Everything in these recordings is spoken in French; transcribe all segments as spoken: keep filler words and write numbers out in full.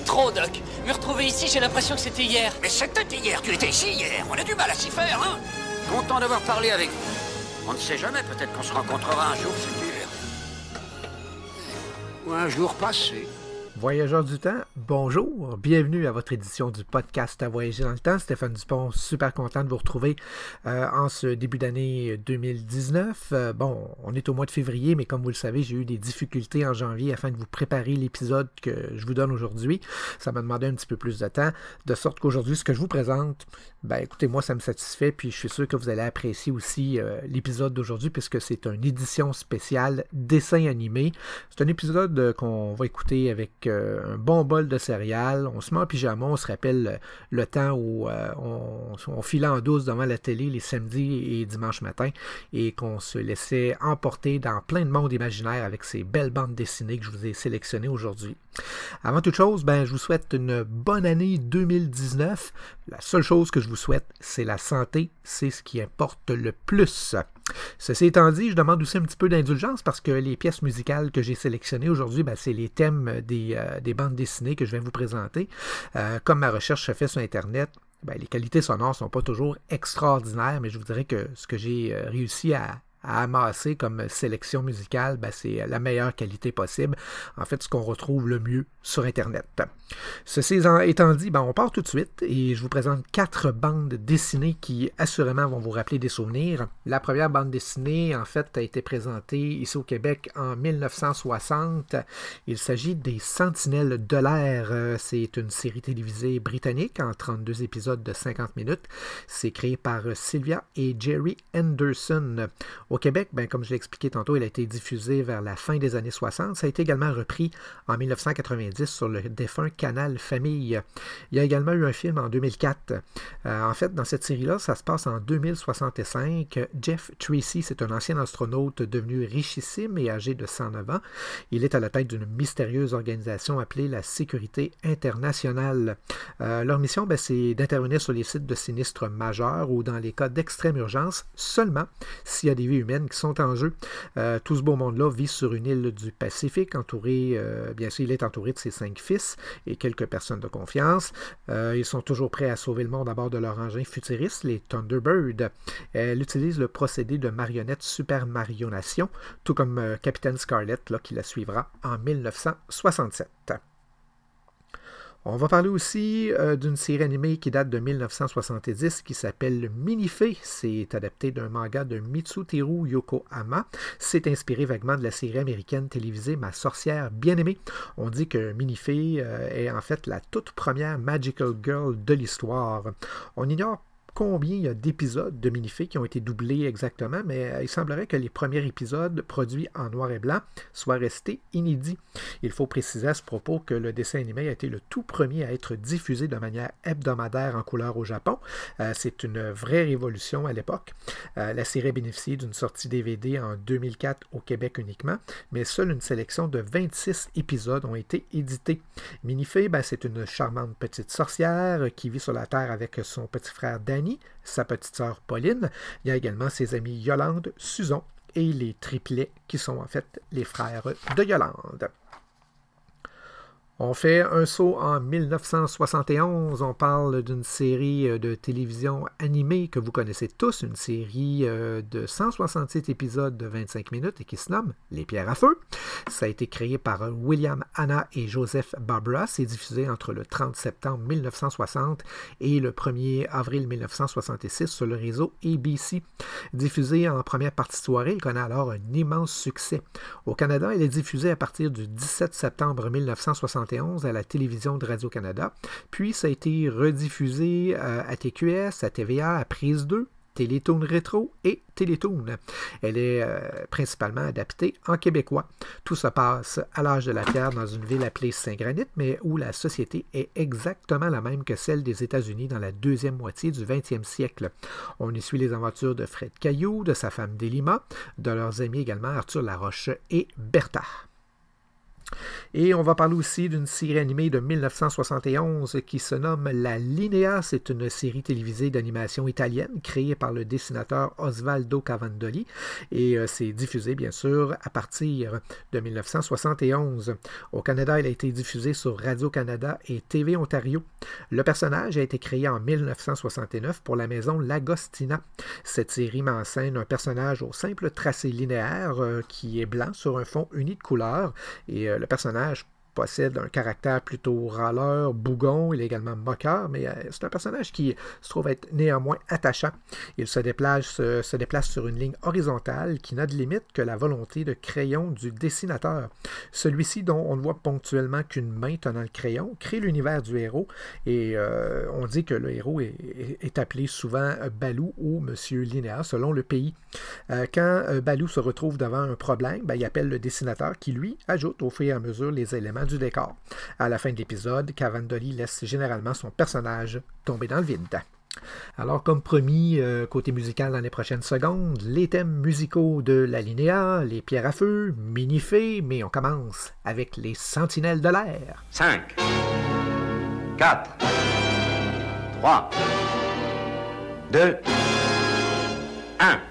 trop, Doc. Me retrouver ici, j'ai l'impression que c'était hier. Mais c'était hier, tu étais ici hier. On a du mal à s'y faire, hein. Content d'avoir parlé avec vous. On ne sait jamais, peut-être qu'on se rencontrera un jour futur. Ou un jour passé. Voyageurs du temps, bonjour, bienvenue à votre édition du podcast à voyager dans le temps. Stéphane Dupont, super content de vous retrouver euh, en ce début d'année deux mille dix-neuf. Euh, bon, on est au mois de février, mais comme vous le savez, j'ai eu des difficultés en janvier afin de vous préparer l'épisode que je vous donne aujourd'hui. Ça m'a demandé un petit peu plus de temps, de sorte qu'aujourd'hui, ce que je vous présente, ben écoutez, moi ça me satisfait, puis je suis sûr que vous allez apprécier aussi euh, l'épisode d'aujourd'hui, puisque c'est une édition spéciale dessin animé. C'est un épisode euh, qu'on va écouter avec un bon bol de céréales, on se met en pyjama, on se rappelle le temps où euh, on, on filait en douce devant la télé les samedis et dimanches matins et qu'on se laissait emporter dans plein de monde imaginaire avec ces belles bandes dessinées que je vous ai sélectionnées aujourd'hui. Avant toute chose, ben, je vous souhaite une bonne année deux mille dix-neuf. La seule chose que je vous souhaite, c'est la santé, c'est ce qui importe le plus. Ceci étant dit, je demande aussi un petit peu d'indulgence parce que les pièces musicales que j'ai sélectionnées aujourd'hui, ben, c'est les thèmes des, euh, des bandes dessinées que je vais vous présenter. Euh, comme ma recherche se fait sur Internet, ben, les qualités sonores ne sont pas toujours extraordinaires, mais je vous dirais que ce que j'ai euh, réussi à à amasser comme sélection musicale, ben c'est la meilleure qualité possible. En fait, ce qu'on retrouve le mieux sur Internet. Ceci étant dit, ben on part tout de suite et je vous présente quatre bandes dessinées qui assurément vont vous rappeler des souvenirs. La première bande dessinée, en fait, a été présentée ici au Québec en mille neuf cent soixante. Il s'agit des Sentinelles de l'air. C'est une série télévisée britannique en trente-deux épisodes de cinquante minutes. C'est créé par Sylvia et Jerry Anderson. Au Québec, ben, comme je l'ai expliqué tantôt, il a été diffusé vers la fin des années soixante. Ça a été également repris en mille neuf cent quatre-vingt-dix sur le défunt Canal Famille. Il y a également eu un film en deux mille quatre. Euh, en fait, dans cette série-là, ça se passe en deux mille soixante-cinq. Jeff Tracy, c'est un ancien astronaute devenu richissime et âgé de cent neuf ans. Il est à la tête d'une mystérieuse organisation appelée la Sécurité internationale. Euh, leur mission, ben, c'est d'intervenir sur les sites de sinistres majeurs ou dans les cas d'extrême urgence seulement s'il y a des vies humaines qui sont en jeu. Euh, tout ce beau monde-là vit sur une île du Pacifique, entouré, euh, bien sûr, il est entouré de ses cinq fils et quelques personnes de confiance. Euh, ils sont toujours prêts à sauver le monde à bord de leur engin futuriste, les Thunderbird. Elle utilise le procédé de marionnette super marionnation, tout comme euh, Capitaine Scarlet, là, qui la suivra en mille neuf cent soixante-sept. On va parler aussi euh, d'une série animée qui date de mille neuf cent soixante-dix qui s'appelle Minifée. C'est adapté d'un manga de Mitsuteru Yokohama. C'est inspiré vaguement de la série américaine télévisée Ma sorcière bien-aimée. On dit que Minifée euh, est en fait la toute première Magical Girl de l'histoire. On ignore combien il y a d'épisodes de Minifée qui ont été doublés exactement, mais il semblerait que les premiers épisodes produits en noir et blanc soient restés inédits. Il faut préciser à ce propos que le dessin animé a été le tout premier à être diffusé de manière hebdomadaire en couleur au Japon. Euh, c'est une vraie révolution à l'époque. Euh, la série a bénéficié d'une sortie D V D en deux mille quatre au Québec uniquement, mais seule une sélection de vingt-six épisodes ont été édités. Minifée, ben, c'est une charmante petite sorcière qui vit sur la Terre avec son petit frère Danny, sa petite sœur Pauline. Il y a également ses amis Yolande, Suzon et les triplets qui sont en fait les frères de Yolande. On fait un saut en mille neuf cent soixante et onze. On parle d'une série de télévision animée que vous connaissez tous, une série de cent soixante-sept épisodes de vingt-cinq minutes et qui se nomme Les Pierres à Feu. Ça a été créé par William Hanna et Joseph Barbara. C'est diffusé entre le trente septembre mille neuf cent soixante et le premier avril mille neuf cent soixante-six sur le réseau A B C. Diffusé en première partie de soirée, il connaît alors un immense succès. Au Canada, il est diffusé à partir du dix-sept septembre mille neuf cent soixante et onze à la télévision de Radio-Canada. Puis, ça a été rediffusé à T Q S, à T V A, à Prise deux, Télétoon Rétro et Télétoon. Elle est euh, principalement adaptée en québécois. Tout se passe à l'âge de la pierre dans une ville appelée Saint-Granit, mais où la société est exactement la même que celle des États-Unis dans la deuxième moitié du vingtième siècle. On y suit les aventures de Fred Caillou, de sa femme Délima, de leurs amis également Arthur Laroche et Bertha. Et on va parler aussi d'une série animée de mille neuf cent soixante et onze qui se nomme La Linea. C'est une série télévisée d'animation italienne créée par le dessinateur Osvaldo Cavandoli et euh, c'est diffusé bien sûr à partir de mille neuf cent soixante et onze. Au Canada, il a été diffusé sur Radio-Canada et T V Ontario. Le personnage a été créé en mille neuf cent soixante-neuf pour la maison Lagostina. Cette série met en scène un personnage au simple tracé linéaire euh, qui est blanc sur un fond uni de couleurs et euh, le personnage possède un caractère plutôt râleur, bougon, il est également moqueur, mais euh, c'est un personnage qui se trouve être néanmoins attachant. Il se déplace, euh, se déplace sur une ligne horizontale qui n'a de limite que la volonté de crayon du dessinateur. Celui-ci, dont on ne voit ponctuellement qu'une main tenant le crayon, crée l'univers du héros et euh, on dit que le héros est, est, est appelé souvent Balou ou Monsieur Linéa selon le pays. Euh, quand euh, Balou se retrouve devant un problème, ben, il appelle le dessinateur qui, lui, ajoute au fur et à mesure les éléments du décor. À la fin de l'épisode, Cavandoli laisse généralement son personnage tomber dans le vide. Alors, comme promis, euh, côté musical dans les prochaines secondes, les thèmes musicaux de La Linea, les pierres à feu, Minifée, mais on commence avec les Sentinelles de l'air. cinq, quatre, trois, deux, un.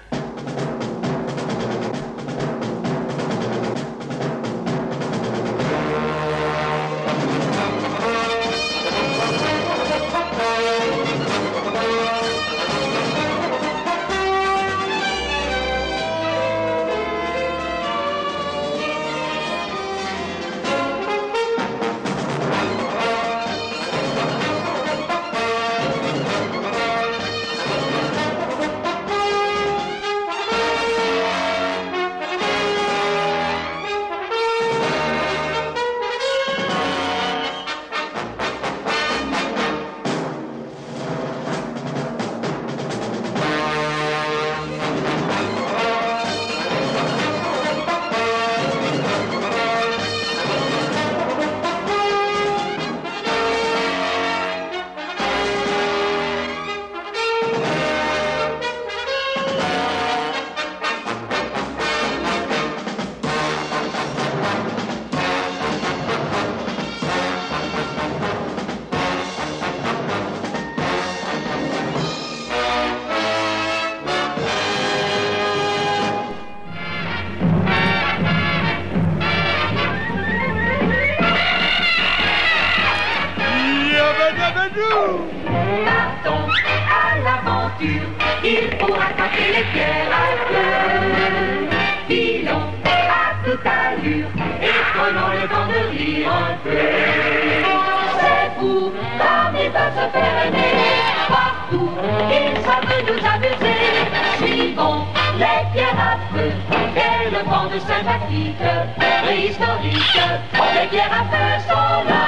Partons à l'aventure, il faut attaquer les pierres à feu. Filons à toute allure et prenons le temps de rire un peu. C'est fou comme ils peuvent se faire aimer partout, ils savent nous amuser. Suivons les pierres à feu, quelle bande sympathique, préhistorique. Les pierres à feu sont là.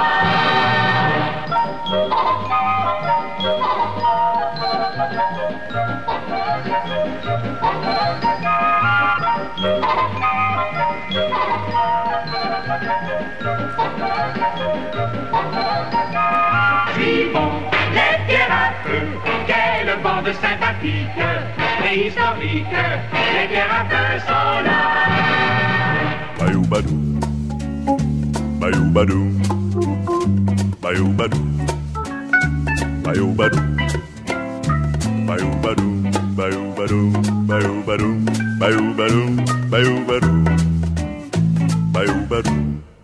Suivons les pierres à feu, quelle bande sympathique, préhistorique, les pierres à feu sont là. Bayou badou, bayou badou, bayou badou, bayou badou, bayou badou, bayou badou, bayou badou, bayou badou, bayou badou, bayou badou.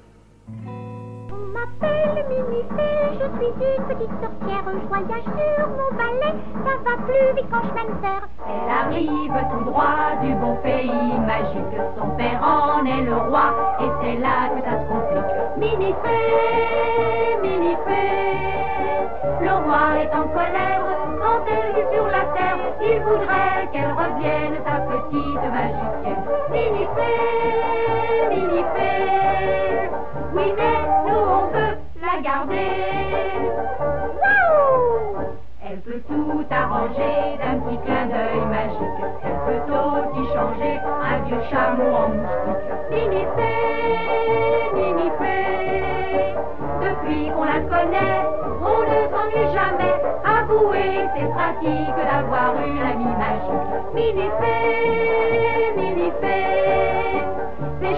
On m'appelle Minifée, je suis une petite sorcière, je voyage sur mon balai, ça va plus vite qu'en chemin de fer. Elle arrive tout droit du bon pays magique, son père en est le roi, et c'est là que ça se complique. Minifée, Minifée, le roi est en colère, quand elle vit sur la terre, il voudrait qu'elle revienne, sa petite magicienne. Minifée, Minifée, oui mais nous on veut la garder. Wouh! Elle peut tout arranger d'un petit clin d'œil magique. Elle peut aussi changer un vieux chameau en moustique. Minifée, Minifée, depuis qu'on la connaît, on ne s'ennuie jamais. Avouez, c'est pratique d'avoir une amie magique. Minifée, Minifée, c'est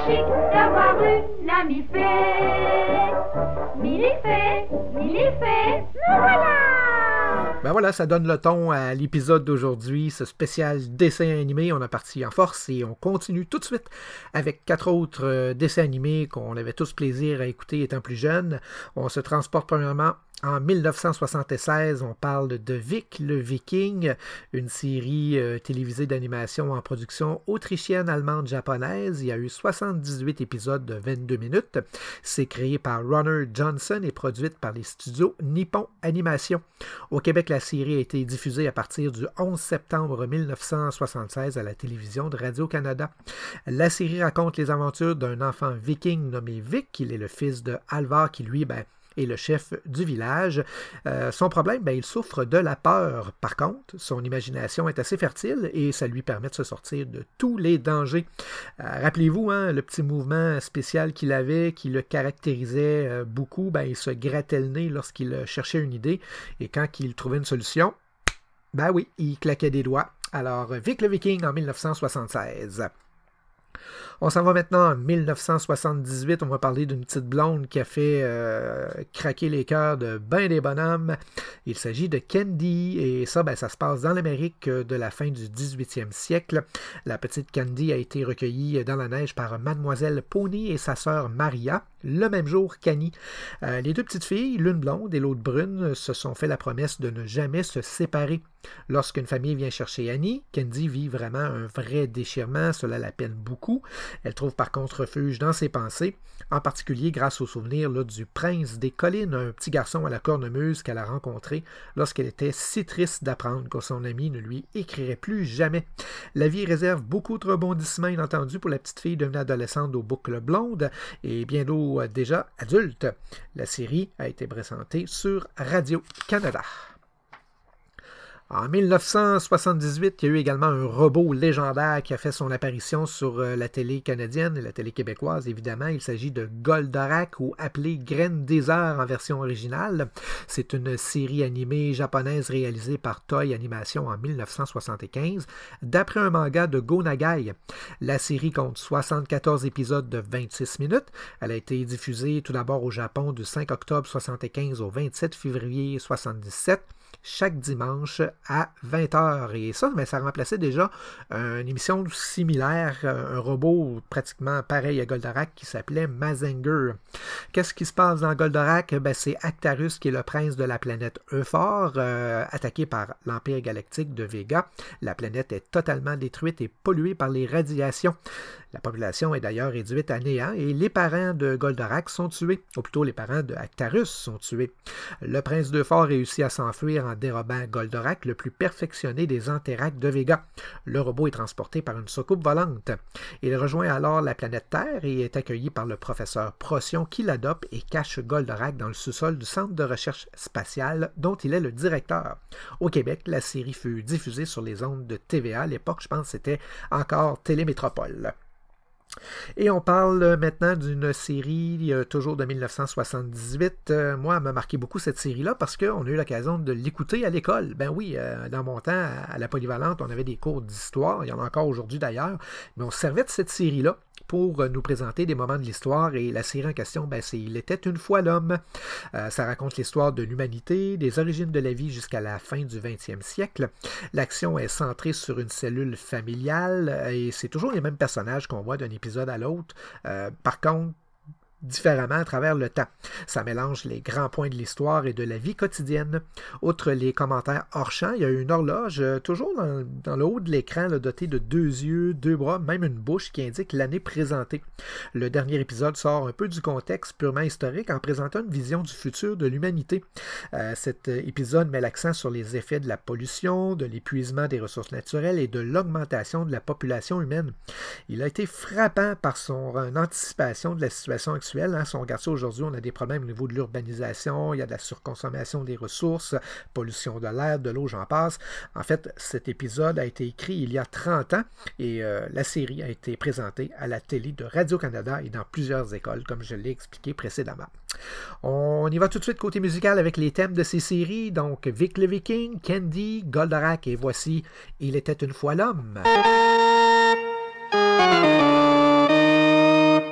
chic d'avoir une amie fée. Millifée, Millifée, me voilà! Ben voilà, ça donne le ton à l'épisode d'aujourd'hui, ce spécial dessin animé. On a parti en force et on continue tout de suite avec quatre autres euh, dessins animés qu'on avait tous plaisir à écouter étant plus jeunes. On se transporte premièrement en dix-neuf cent soixante-seize, on parle de Vic le Viking, une série euh, télévisée d'animation en production autrichienne, allemande, japonaise. Il y a eu soixante-dix-huit épisodes de vingt-deux minutes. C'est créé par Runner Johnson et produite par les studios Nippon Animation. Au Québec, la série a été diffusée à partir du onze septembre dix-neuf cent soixante-seize à la télévision de Radio-Canada. La série raconte les aventures d'un enfant viking nommé Vic. Il est le fils de Alvar qui, lui, ben, est le chef du village. Euh, son problème, ben, il souffre de la peur. Par contre, son imagination est assez fertile et ça lui permet de se sortir de tous les dangers. Euh, rappelez-vous, hein, le petit mouvement spécial qu'il avait, qui le caractérisait euh, beaucoup, ben, il se grattait le nez lorsqu'il cherchait une idée et quand il trouvait une solution, ben oui, il claquait des doigts. Alors, Vic le Viking en dix-neuf cent soixante-seize. On s'en va maintenant en dix-neuf cent soixante-dix-huit. On va parler d'une petite blonde qui a fait euh, craquer les cœurs de ben des bonhommes. Il s'agit de Candy. Et ça, ben, ça se passe dans l'Amérique de la fin du dix-huitième siècle. La petite Candy a été recueillie dans la neige par Mademoiselle Pony et sa sœur Maria, le même jour qu'Annie. Euh, les deux petites filles, l'une blonde et l'autre brune, se sont fait la promesse de ne jamais se séparer. Lorsqu'une famille vient chercher Annie, Candy vit vraiment un vrai déchirement. Cela la peine beaucoup. Elle trouve par contre refuge dans ses pensées, en particulier grâce au souvenir là, du prince des collines, un petit garçon à la cornemuse qu'elle a rencontré lorsqu'elle était si triste d'apprendre que son ami ne lui écrirait plus jamais. La vie réserve beaucoup de rebondissements inattendus pour la petite fille devenue adolescente aux boucles blondes et bientôt déjà adulte. La série a été présentée sur Radio-Canada. En dix-neuf cent soixante-dix-huit, il y a eu également un robot légendaire qui a fait son apparition sur la télé canadienne et la télé québécoise, évidemment. Il s'agit de Goldorak, ou appelé Graine des Heures en version originale. C'est une série animée japonaise réalisée par Toei Animation en dix-neuf cent soixante-quinze, d'après un manga de Go Nagai. La série compte soixante-quatorze épisodes de vingt-six minutes. Elle a été diffusée tout d'abord au Japon du cinq octobre soixante-quinze au vingt-sept février soixante-dix-sept. Chaque dimanche à vingt heures. Et ça, mais ça remplaçait déjà une émission similaire, un robot pratiquement pareil à Goldorak qui s'appelait Mazinger. Qu'est-ce qui se passe dans Goldorak? Ben, c'est Actarus qui est le prince de la planète Euphor, euh, attaqué par l'Empire galactique de Vega. La planète est totalement détruite et polluée par les radiations. La population est d'ailleurs réduite à néant et les parents de Goldorak sont tués, ou plutôt les parents de Actarus sont tués. Le prince d'Euphor réussit à s'enfuir en dérobant Goldorak, le plus perfectionné des Antéractes de Vega. Le robot est transporté par une soucoupe volante. Il rejoint alors la planète Terre et est accueilli par le professeur Procyon qui l'adopte et cache Goldorak dans le sous-sol du centre de recherche spatiale dont il est le directeur. Au Québec, la série fut diffusée sur les ondes de T V A. À l'époque, je pense que c'était encore Télémétropole. Et on parle maintenant d'une série euh, toujours de dix-neuf cent soixante-dix-huit. Euh, moi, elle m'a marqué beaucoup cette série-là parce qu'on a eu l'occasion de l'écouter à l'école. Ben oui, euh, dans mon temps, à, à la Polyvalente, on avait des cours d'histoire. Il y en a encore aujourd'hui d'ailleurs. Mais on se servait de cette série-là pour nous présenter des moments de l'histoire. Et la série en question, ben, c'est Il était une fois l'homme. Euh, ça raconte l'histoire de l'humanité, des origines de la vie jusqu'à la fin du vingtième siècle. L'action est centrée sur une cellule familiale et c'est toujours les mêmes personnages qu'on voit d'un épisode à l'autre. Euh, par contre, différemment à travers le temps. Ça mélange les grands points de l'histoire et de la vie quotidienne. Outre les commentaires hors champ, il y a une horloge, euh, toujours dans, dans le haut de l'écran, là, dotée de deux yeux, deux bras, même une bouche qui indique l'année présentée. Le dernier épisode sort un peu du contexte purement historique en présentant une vision du futur de l'humanité. Euh, cet épisode met l'accent sur les effets de la pollution, de l'épuisement des ressources naturelles et de l'augmentation de la population humaine. Il a été frappant par son euh, anticipation de la situation actuelle. Hein. Si on regarde ça aujourd'hui, on a des problèmes au niveau de l'urbanisation, il y a de la surconsommation des ressources, pollution de l'air, de l'eau, j'en passe. En fait, cet épisode a été écrit il y a trente ans et euh, la série a été présentée à la télé de Radio-Canada et dans plusieurs écoles, comme je l'ai expliqué précédemment. On y va tout de suite côté musical avec les thèmes de ces séries, donc Vic le Viking, Candy, Goldorak et voici Il était une fois l'homme.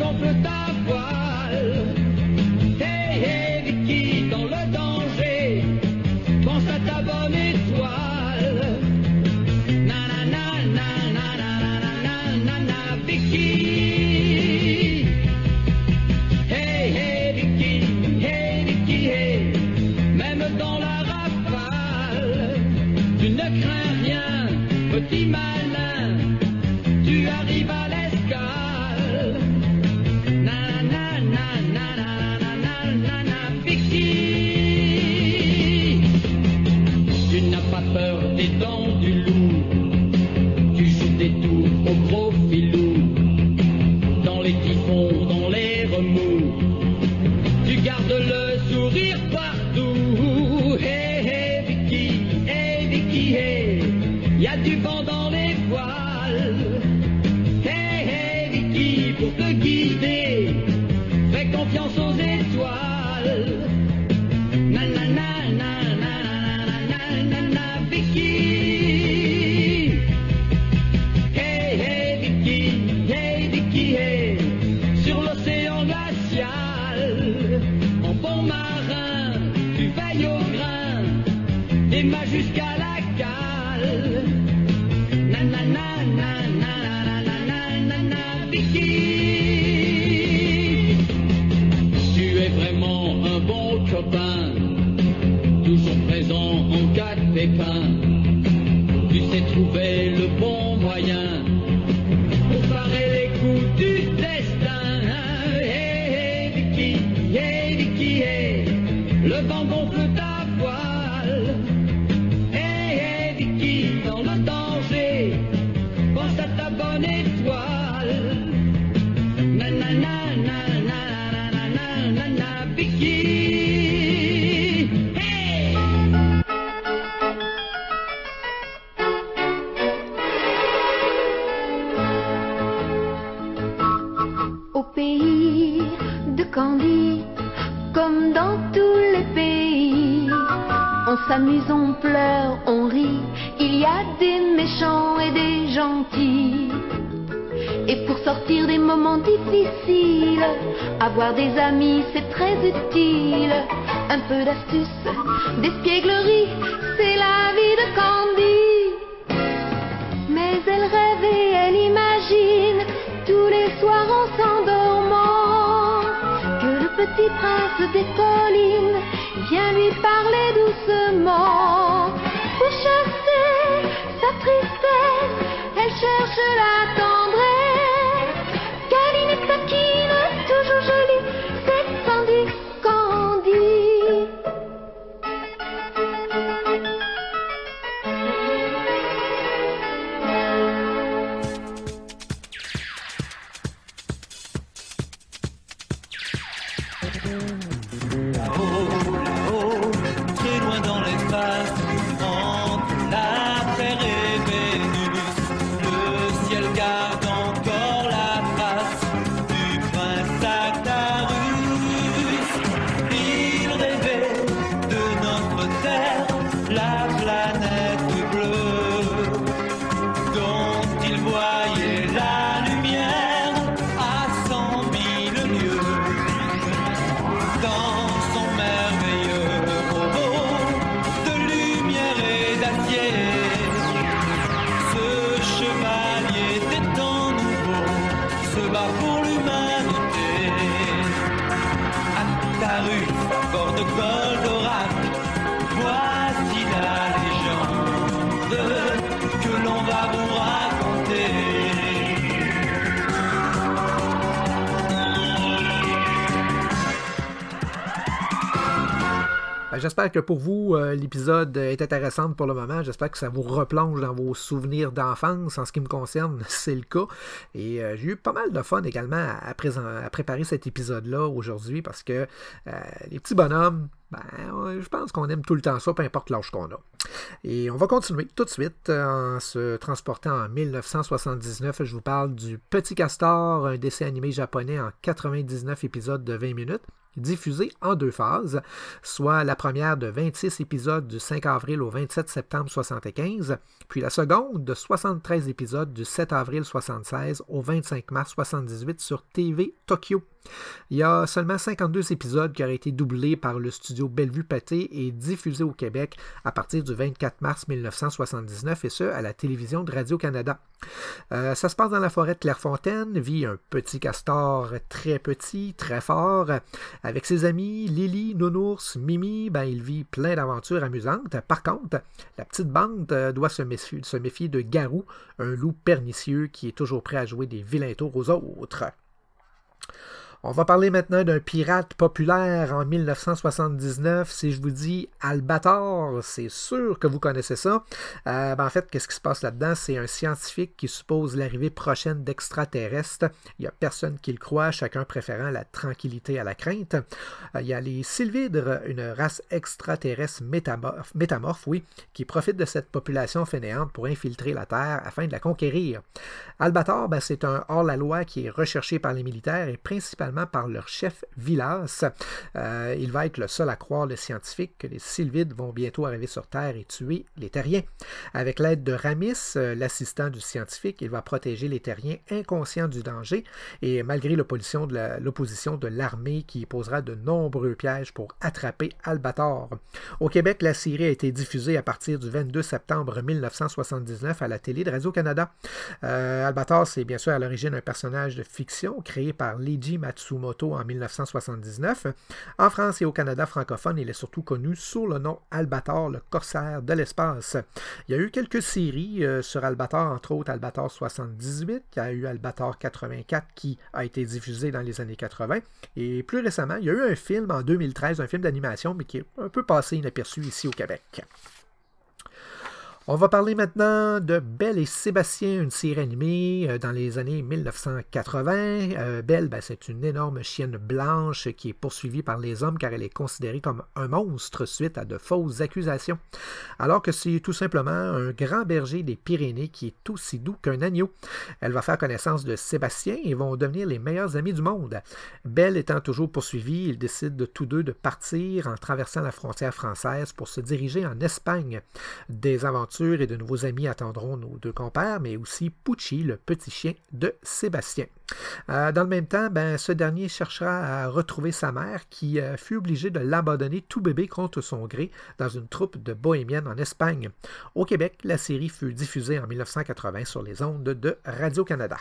gonfle ta voile. Hey, hey, Vicky, dans le danger, pense à ta bonne étoile. Na na na na na na na na na na Vicky. Hey, hey, Vicky, hey, Vicky, hey. Même dans la rafale, tu ne crains rien, petit malin, tu arrives à l'escale. Na na na na na na na na na Vicky. Tu n'as pas peur des dents du loup, tu joues des tours au gros filou, dans les typhons, dans les remous, tu gardes le sourire partout. Hey, hey, Vicky, hey, Vicky, hey, y a du vent dans les voiles. Hey, hey, Vicky, pour te guider, fais confiance aux étoiles. Na na na na na na na na na Vicky. Hey, hey, Vicky, hey, Vicky, hey, sur l'océan glacial, en bon marin, tu veilles au grain, des mâts jusqu'à la cale. Na na na na na na na na na na Vicky. Tu es vraiment un bon copain, toujours présent en cas de pépin. Tu sais trouver le bon moyen pour parer les coups du destin. Hey, hey, Vicky, hey, Vicky, hey, le vent gonfle ta voile. Hey, hey, Vicky, dans le danger, pense à ta bonne étoile. Na na na na na na na na na na Vicky. Hey! Au pays de Candy, comme dans tous les pays, on s'amuse, on pleure, on rit, il y a des méchants et des gentils. Et pour sortir des moments difficiles, avoir des amis c'est très utile. Un peu d'astuce, d'espièglerie, c'est la vie de Candy. Mais elle rêve et elle imagine tous les soirs en s'endormant que le petit prince des collines vient lui parler doucement. Pour chasser sa tristesse, elle cherche la tendresse. Câline et taquine, toujours jolie, c'est Candy, Candy. Là-haut, très loin dans l'espace, entre la Terre et Vénus, le ciel garde encore la trace du prince Actarus. Il rêvait de notre Terre, la planète bleue, dont il voyait la lumière à cent mille lieues. Dans son merveilleux robot de lumière et d'acier, ce chevalier des temps nouveaux se bat pour l'humanité. Actarus, bord de Goldorak, voici la légende que l'on va vous raconter. Ben, j'espère que pour vous, euh, l'épisode est intéressant pour le moment. J'espère que ça vous replonge dans vos souvenirs d'enfance. En ce qui me concerne, c'est le cas. Et euh, j'ai eu pas mal de fun également à, à, présent, à préparer cet épisode-là aujourd'hui parce que euh, les petits bonhommes, ben, je pense qu'on aime tout le temps ça, peu importe l'âge qu'on a. Et on va continuer tout de suite en se transportant en dix-neuf cent soixante-dix-neuf. Je vous parle du Petit Castor, un dessin animé japonais en quatre-vingt-dix-neuf épisodes de vingt minutes. diffusée en deux phases, soit la première de vingt-six épisodes du cinq avril au vingt-sept septembre soixante-quinze, puis la seconde de soixante-treize épisodes du sept avril soixante-seize au vingt-cinq mars soixante-dix-huit sur T V Tokyo. Il y a seulement cinquante-deux épisodes qui auraient été doublés par le studio Bellevue-Pathé et diffusés au Québec à partir du vingt-quatre mars mille neuf cent soixante-dix-neuf, et ce, à la télévision de Radio-Canada. Euh, ça se passe dans la forêt de Clairefontaine, vit un petit castor très petit, très fort. Avec ses amis, Lily, Nounours, Mimi, ben, il vit plein d'aventures amusantes. Par contre, la petite bande doit se méfier, se méfier de Garou, un loup pernicieux qui est toujours prêt à jouer des vilains tours aux autres. On va parler maintenant d'un pirate populaire en mille neuf cent soixante-dix-neuf. Si je vous dis Albator, c'est sûr que vous connaissez ça. Euh, ben en fait, qu'est-ce qui se passe là-dedans? C'est un scientifique qui suppose l'arrivée prochaine d'extraterrestres. Il n'y a personne qui le croit, chacun préférant la tranquillité à la crainte. Euh, il y a les Sylvidres, une race extraterrestre métamorphe, métamorphe, oui, qui profite de cette population fainéante pour infiltrer la Terre afin de la conquérir. Albator, ben, c'est un hors-la-loi qui est recherché par les militaires et principalement par leur chef Vilas. Euh, il va être le seul à croire, le scientifique, que les Sylvides vont bientôt arriver sur Terre et tuer les Terriens. Avec l'aide de Ramis, euh, l'assistant du scientifique, il va protéger les Terriens inconscients du danger, et malgré l'opposition de, la, l'opposition de l'armée qui posera de nombreux pièges pour attraper Albator. Au Québec, la série a été diffusée à partir du vingt-deux septembre mille neuf cent soixante-dix-neuf à la télé de Radio-Canada. Euh, Albator, c'est bien sûr à l'origine un personnage de fiction créé par Leiji Matsumoto en mille neuf cent soixante-dix-neuf. En France et au Canada francophone, il est surtout connu sous le nom Albator, le corsaire de l'espace. Il y a eu quelques séries euh, sur Albator, entre autres Albator soixante-dix-huit, il y a eu Albator quatre-vingt-quatre qui a été diffusé dans les années quatre-vingts, et plus récemment, il y a eu un film en deux mille treize, un film d'animation, mais qui est un peu passé inaperçu ici au Québec. On va parler maintenant de Belle et Sébastien, une série animée euh, dans les années mille neuf cent quatre-vingts. Euh, Belle, ben, c'est une énorme chienne blanche qui est poursuivie par les hommes car elle est considérée comme un monstre suite à de fausses accusations. Alors que c'est tout simplement un grand berger des Pyrénées qui est aussi doux qu'un agneau. Elle va faire connaissance de Sébastien et vont devenir les meilleurs amis du monde. Belle étant toujours poursuivie, ils décident de tous deux de partir en traversant la frontière française pour se diriger en Espagne. Des aventures et de nouveaux amis attendront nos deux compères, mais aussi Pucci, le petit chien de Sébastien. Euh, dans le même temps, ben, ce dernier cherchera à retrouver sa mère qui euh, fut obligée de l'abandonner tout bébé contre son gré dans une troupe de bohémiennes en Espagne. Au Québec, la série fut diffusée en mille neuf cent quatre-vingts sur les ondes de Radio-Canada.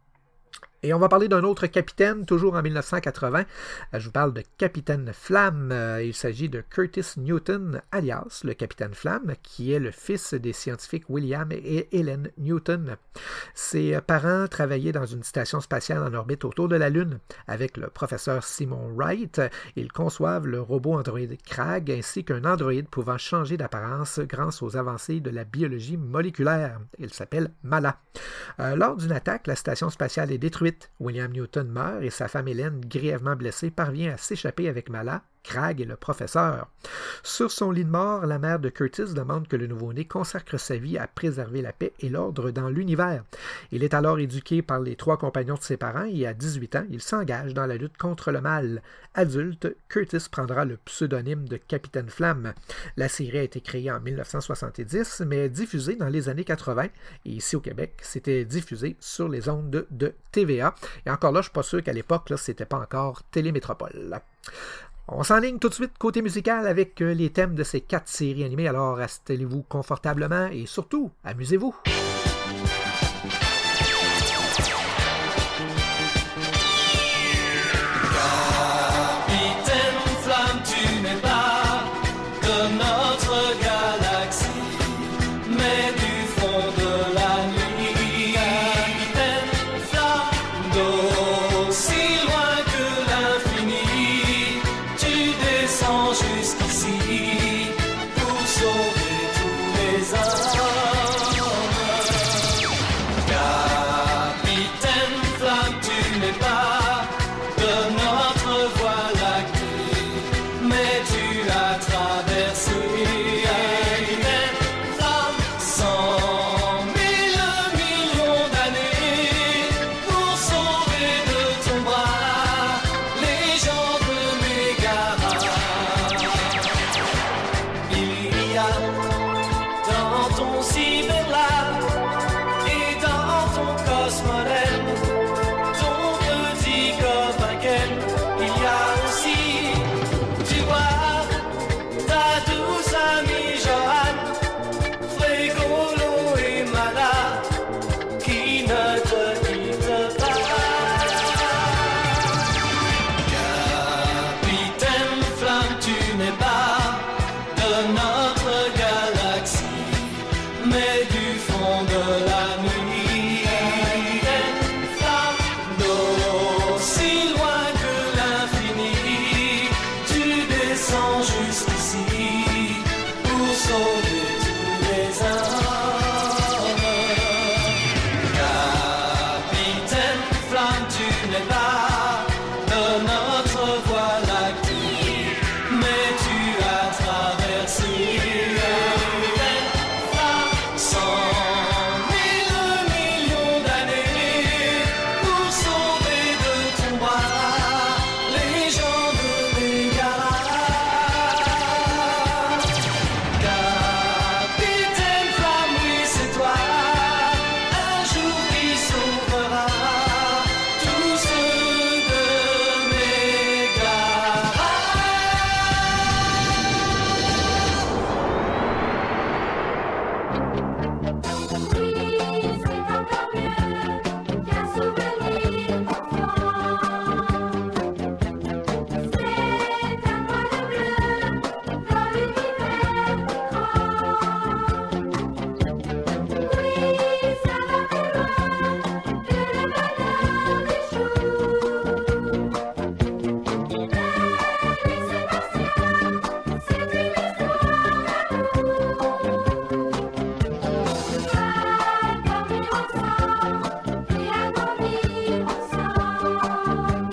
Et on va parler d'un autre capitaine, toujours en mille neuf cent quatre-vingts. Je vous parle de Capitaine Flamme. Il s'agit de Curtis Newton, alias le Capitaine Flamme, qui est le fils des scientifiques William et Helen Newton. Ses parents travaillaient dans une station spatiale en orbite autour de la Lune. Avec le professeur Simon Wright, ils conçoivent le robot androïde Krag, ainsi qu'un androïde pouvant changer d'apparence grâce aux avancées de la biologie moléculaire. Il s'appelle Mala. Euh, lors d'une attaque, la station spatiale est détruite. William Newton meurt et sa femme Hélène, grièvement blessée, parvient à s'échapper avec Mala, Krag et le professeur. Sur son lit de mort, la mère de Curtis demande que le nouveau-né consacre sa vie à préserver la paix et l'ordre dans l'univers. Il est alors éduqué par les trois compagnons de ses parents et à dix-huit ans, il s'engage dans la lutte contre le mal. Adulte, Curtis prendra le pseudonyme de Capitaine Flamme. La série a été créée en mille neuf cent soixante-dix, mais diffusée dans les années quatre-vingts. Et ici au Québec, c'était diffusé sur les ondes de, de T V A. Et encore là, je ne suis pas sûr qu'à l'époque, là, c'était pas encore Télémétropole. On s'enligne tout de suite côté musical avec les thèmes de ces quatre séries animées, alors installez-vous confortablement et surtout, amusez-vous! Jusqu'ici pour sauver tous les hommes. dans ton cyberlab et dans ton cosmodème, ton petit copain Ken. Il y a aussi, tu vois, ta douce amie Joanne, Frégolo et Mala, qui ne te quitte pas. Capitaine Flamme, tu n'es pas de notre galaxie, mais du fond de la nuit. Capitaine Flamme, d'aussi loin que l'infini, tu descends jusqu'ici pour sauver tous les hommes. Capitaine Flamme, tu n'es pas de notre voie lactée, mais tu as traversé cent mille millions d'années pour sauver de ton bras les gens de Mégara. Capitaine Flamme, oui c'est toi, un jour qui sauvera tous ceux de Mégara. Oui, c'est encore mieux qu'un souvenir d'enfant. C'est un point de bleu dans l'univers grand. Oui, ça va plus loin que le bonheur des jours. Mais Sébastien, c'est une histoire d'amour. Dormir ensemble et à grandir ensemble.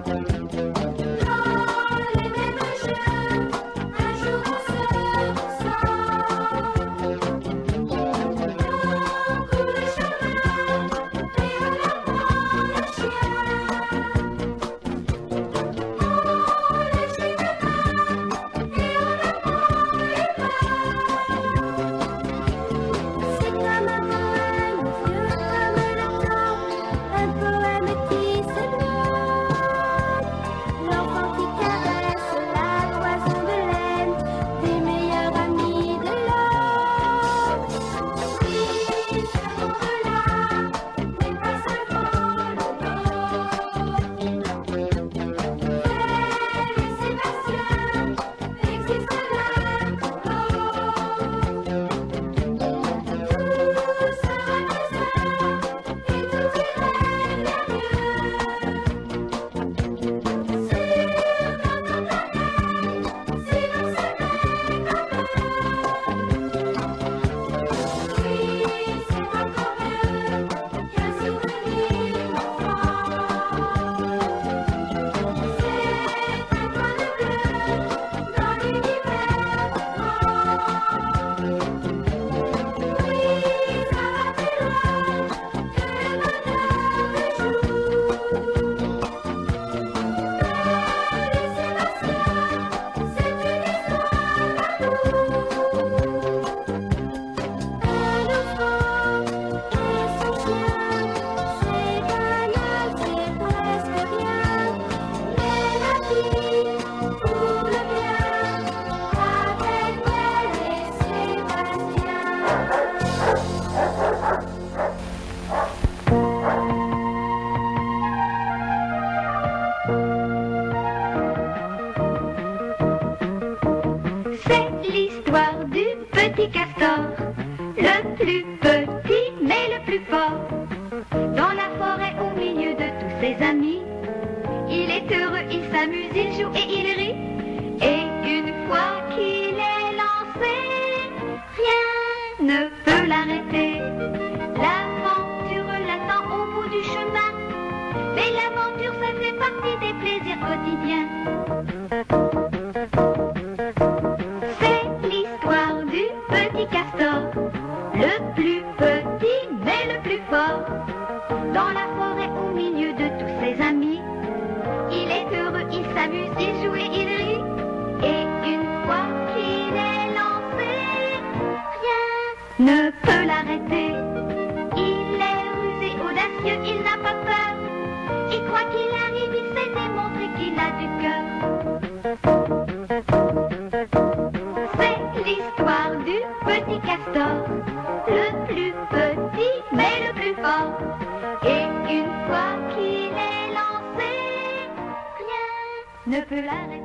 Dans les mêmes jeux, un jour on se ressemble. On court le chemin et on apprend le chien. On les suit de main et on apprend les mains. C'est comme un poème, vieux comme le temps, un poème qui s'émeut. L'enfant qui caresse la toison de laine des meilleurs amis de l'homme. Oui, ce monde-là n'est pas seulement le nôtre. Fred et Sébastien existent l'un pour l'autre. Tout sera désert et tout irait bien mieux. Sur notre planète, si l'on s'aimait comme eux. Oui, c'est encore mieux qu'un souvenir d'enfant. C'est un point de bleu dans l'univers grand. Oui, ça va plus loin que le bonheur des jours. Fred et Sébastien, c'est une histoire d'amour. Un enfant et son chien, c'est banal, c'est presque rien. Mais la vie pour le bien, avec Fred et Sébastien. C'est l'histoire du petit castor, le plus petit mais le plus fort. Dans la forêt au milieu de tous ses amis, il est heureux, il s'amuse, il joue et il rit. Et une fois qu'il est lancé, rien ne peut l'arrêter. L'aventure l'attend au bout du chemin, mais l'aventure ça fait partie des plaisirs quotidiens. C'est l'histoire du petit castor, le plus petit mais le plus fort. Dans la forêt au milieu de tous ses amis, il est heureux, il s'amuse, il joue et il rit. Et une fois qu'il est lancé, ne peut l'arrêter. Il est rusé, audacieux, il n'a pas peur. Il croit qu'il arrive, il sait démontrer qu'il a du cœur. C'est l'histoire du petit castor, le plus petit mais le plus fort. Et une fois qu'il est lancé, rien ne peut l'arrêter.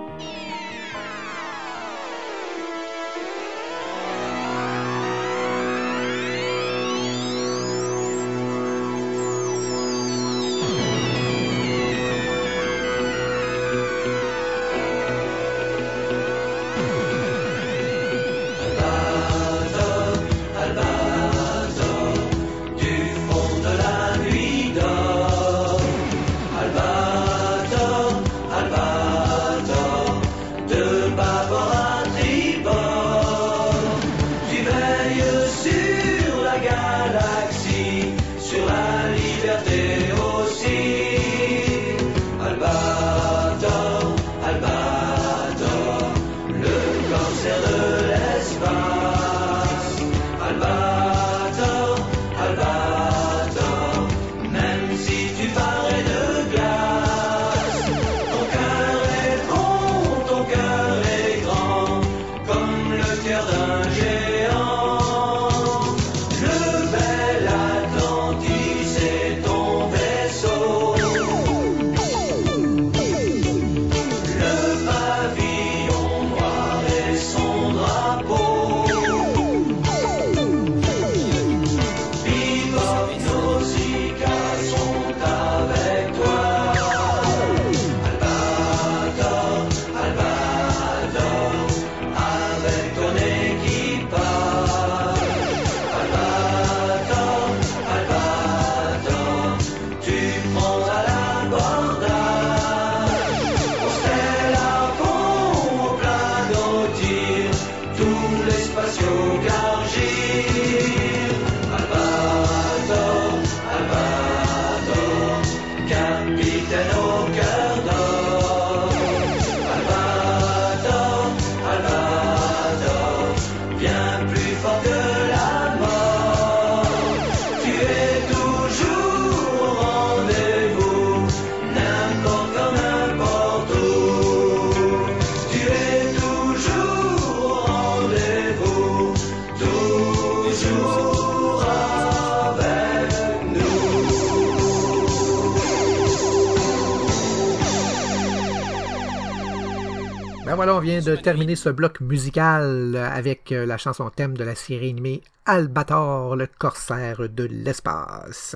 Voilà, on vient de terminer ce bloc musical avec la chanson thème de la série animée Albator, le corsaire de l'espace.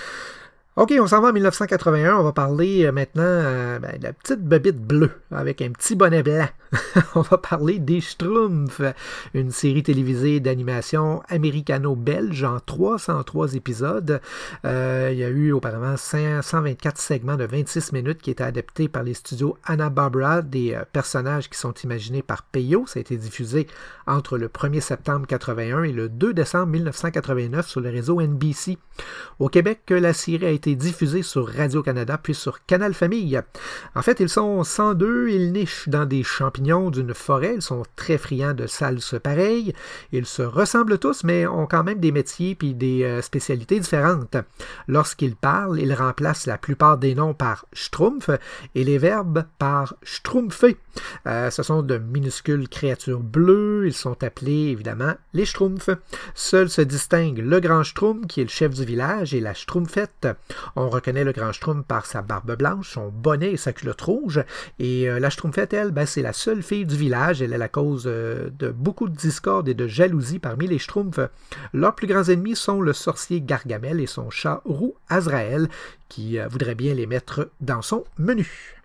OK, on s'en va en dix-neuf cent quatre-vingt-un. On va parler maintenant euh, ben, de la petite bébite bleue avec un petit bonnet blanc. On va parler des Schtroumpfs, une série télévisée d'animation américano-belge en trois cent trois épisodes. Euh, il y a eu auparavant cent vingt-quatre segments de vingt-six minutes qui étaient adaptés par les studios Hanna-Barbera, des euh, personnages qui sont imaginés par Peyo. Ça a été diffusé entre le premier septembre quatre-vingt-un et le deux décembre dix-neuf cent quatre-vingt-neuf sur le réseau N B C. Au Québec, la série a été diffusée sur Radio-Canada puis sur Canal Famille. En fait, ils sont cent deux, ils nichent dans des champignons d'une forêt, ils sont très friands de salses pareilles, ils se ressemblent tous, mais ont quand même des métiers puis des euh, spécialités différentes. Lorsqu'ils parlent, ils remplacent la plupart des noms par Schtroumpf et les verbes par Schtroumpfer. Euh, ce sont de minuscules créatures bleues, ils sont appelés évidemment les Schtroumpfs. Seul se distingue le grand Schtroumpf qui est le chef du village et la Schtroumpfette. On reconnaît le grand Schtroumpf par sa barbe blanche, son bonnet et sa culotte rouge. Et euh, la Schtroumpfette, elle, ben, c'est la seule fille du village. Elle est la cause euh, de beaucoup de discorde et de jalousie parmi les Schtroumpfs. Leurs plus grands ennemis sont le sorcier Gargamel et son chat roux Azraël, qui euh, voudrait bien les mettre dans son menu.